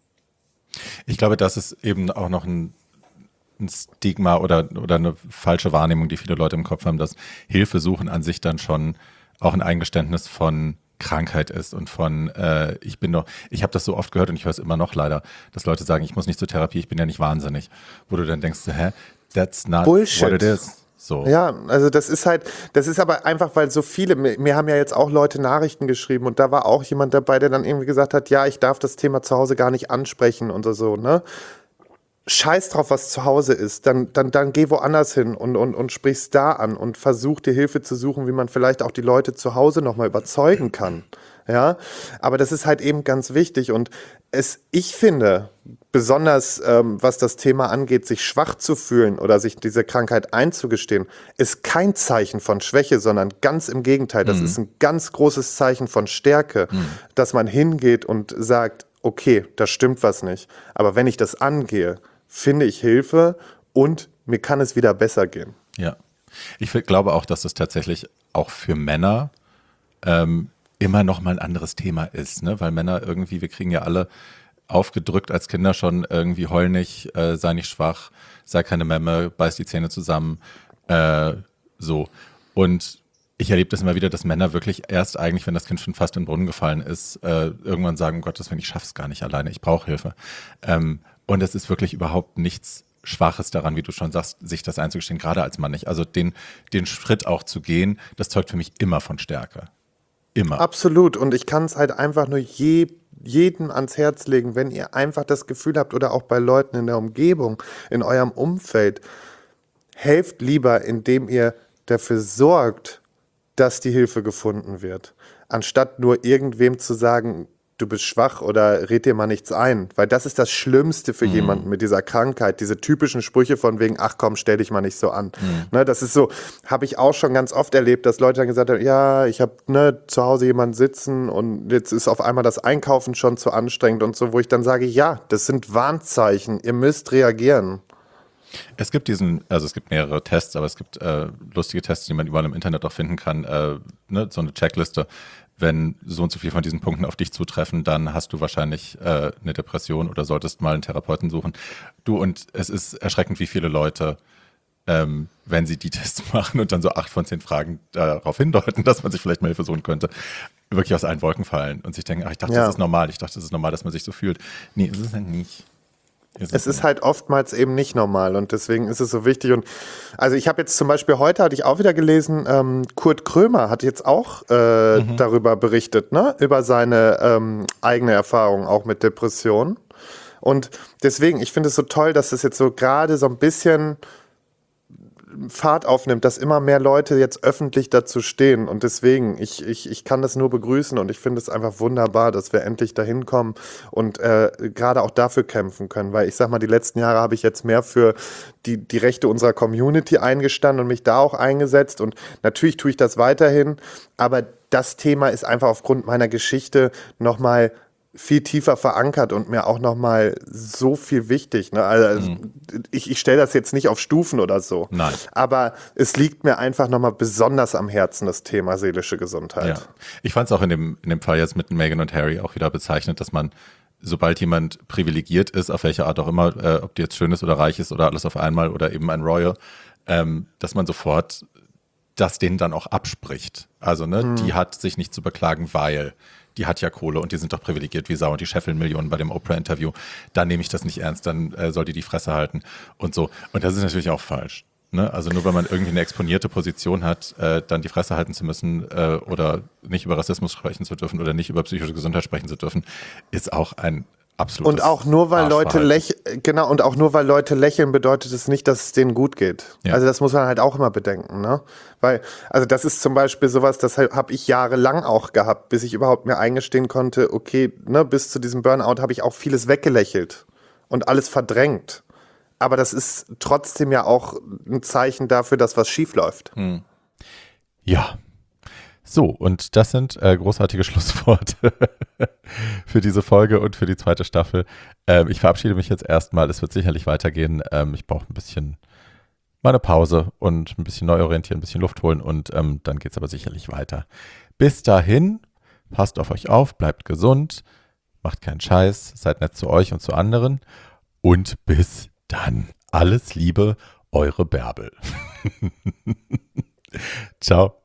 Ich glaube, das ist eben auch noch ein, ein Stigma oder, oder eine falsche Wahrnehmung, die viele Leute im Kopf haben, dass Hilfe suchen an sich dann schon auch ein Eingeständnis von Krankheit ist und von, äh, ich bin doch, ich habe das so oft gehört und ich höre es immer noch leider, dass Leute sagen, ich muss nicht zur Therapie, ich bin ja nicht wahnsinnig. Wo du dann denkst, hä, that's not Bullshit. What it is. So. Ja, also das ist halt, das ist aber einfach, weil so viele, mir, mir haben ja jetzt auch Leute Nachrichten geschrieben und da war auch jemand dabei, der dann irgendwie gesagt hat, ja, ich darf das Thema zu Hause gar nicht ansprechen und so, ne? Scheiß drauf, was zu Hause ist, dann, dann, dann geh woanders hin und, und, und sprich's da an und versuch dir Hilfe zu suchen, wie man vielleicht auch die Leute zu Hause nochmal überzeugen kann. Ja, aber das ist halt eben ganz wichtig und es, ich finde, besonders ähm, was das Thema angeht, sich schwach zu fühlen oder sich diese Krankheit einzugestehen, ist kein Zeichen von Schwäche, sondern ganz im Gegenteil. Das mhm. ist ein ganz großes Zeichen von Stärke, mhm. dass man hingeht und sagt, okay, da stimmt was nicht. Aber wenn ich das angehe, finde ich Hilfe und mir kann es wieder besser gehen. Ja, ich glaube auch, dass das tatsächlich auch für Männer ähm, immer noch mal ein anderes Thema ist, ne? Weil Männer irgendwie, wir kriegen ja alle aufgedrückt als Kinder schon irgendwie heul nicht, äh, sei nicht schwach, sei keine Memme, beiß die Zähne zusammen, äh, so. Und ich erlebe das immer wieder, dass Männer wirklich erst eigentlich, wenn das Kind schon fast in den Brunnen gefallen ist, äh, irgendwann sagen, um Gottes Willen, ich schaff's gar nicht alleine, ich brauche Hilfe. Ähm, und es ist wirklich überhaupt nichts Schwaches daran, wie du schon sagst, sich das einzugestehen, gerade als Mann nicht. Also den, den Schritt auch zu gehen, das zeugt für mich immer von Stärke. Immer. Absolut. Und ich kann es halt einfach nur je, jedem ans Herz legen, wenn ihr einfach das Gefühl habt oder auch bei Leuten in der Umgebung, in eurem Umfeld, helft lieber, indem ihr dafür sorgt, dass die Hilfe gefunden wird, anstatt nur irgendwem zu sagen, du bist schwach oder red dir mal nichts ein. Weil das ist das Schlimmste für mhm. jemanden mit dieser Krankheit. Diese typischen Sprüche von wegen, ach komm, stell dich mal nicht so an. Mhm. Ne, das ist so, habe ich auch schon ganz oft erlebt, dass Leute dann gesagt haben, ja, ich habe ne, zu Hause jemanden sitzen und jetzt ist auf einmal das Einkaufen schon zu anstrengend und so, wo ich dann sage, ja, das sind Warnzeichen, ihr müsst reagieren. Es gibt diesen, also es gibt mehrere Tests, aber es gibt äh, lustige Tests, die man überall im Internet auch finden kann, äh, ne, so eine Checkliste. Wenn so und so viel von diesen Punkten auf dich zutreffen, dann hast du wahrscheinlich äh, eine Depression oder solltest mal einen Therapeuten suchen. Du, und es ist erschreckend, wie viele Leute, ähm, wenn sie die Tests machen und dann so acht von zehn Fragen darauf hindeuten, dass man sich vielleicht mal Hilfe suchen könnte, wirklich aus allen Wolken fallen und sich denken, ach, ich dachte, ja. das ist normal, ich dachte, das ist normal, dass man sich so fühlt. Nee, ist es halt nicht. Es ist, ist halt oftmals eben nicht normal und deswegen ist es so wichtig. Und also ich habe jetzt zum Beispiel heute, hatte ich auch wieder gelesen, ähm, Kurt Krömer hat jetzt auch äh, mhm. darüber berichtet, ne? Über seine ähm, eigene Erfahrung auch mit Depressionen. Und deswegen, ich finde es so toll, dass es jetzt so gerade so ein bisschen Fahrt aufnimmt, dass immer mehr Leute jetzt öffentlich dazu stehen und deswegen, ich, ich, ich kann das nur begrüßen und ich finde es einfach wunderbar, dass wir endlich dahin kommen und äh, gerade auch dafür kämpfen können, weil ich sag mal, die letzten Jahre habe ich jetzt mehr für die, die Rechte unserer Community eingestanden und mich da auch eingesetzt und natürlich tue ich das weiterhin, aber das Thema ist einfach aufgrund meiner Geschichte nochmal viel tiefer verankert und mir auch nochmal so viel wichtig. Ne? Also mhm. ich, ich stelle das jetzt nicht auf Stufen oder so. Nein. Aber es liegt mir einfach nochmal besonders am Herzen, das Thema seelische Gesundheit. Ja. Ich fand es auch in dem, in dem Fall jetzt mit Meghan und Harry auch wieder bezeichnet, dass man, sobald jemand privilegiert ist, auf welche Art auch immer, äh, ob die jetzt schön ist oder reich ist oder alles auf einmal oder eben ein Royal, ähm, dass man sofort das denen dann auch abspricht. Also ne, mhm. die hat sich nicht zu beklagen, weil die hat ja Kohle und die sind doch privilegiert wie Sau und die scheffeln Millionen bei dem Oprah-Interview. Da nehme ich das nicht ernst, dann äh, soll die die Fresse halten und so. Und das ist natürlich auch falsch. Ne? Also nur weil man irgendwie eine exponierte Position hat, äh, dann die Fresse halten zu müssen äh, oder nicht über Rassismus sprechen zu dürfen oder nicht über psychische Gesundheit sprechen zu dürfen, ist auch ein absolut. Und auch nur weil Leute lächeln, genau, und auch nur weil Leute lächeln, bedeutet es nicht, dass es denen gut geht. Ja. Also das muss man halt auch immer bedenken, ne? Weil, also das ist zum Beispiel sowas, das habe ich jahrelang auch gehabt, bis ich überhaupt mir eingestehen konnte, okay, ne, bis zu diesem Burnout habe ich auch vieles weggelächelt und alles verdrängt. Aber das ist trotzdem ja auch ein Zeichen dafür, dass was schief läuft. Hm. Ja. So, und das sind äh, großartige Schlussworte für diese Folge und für die zweite Staffel. Ähm, ich verabschiede mich jetzt erstmal. Es wird sicherlich weitergehen. Ähm, ich brauche ein bisschen mal eine Pause und ein bisschen neu orientieren, ein bisschen Luft holen und ähm, dann geht es aber sicherlich weiter. Bis dahin, passt auf euch auf, bleibt gesund, macht keinen Scheiß, seid nett zu euch und zu anderen und bis dann. Alles Liebe, eure Bärbel. Ciao.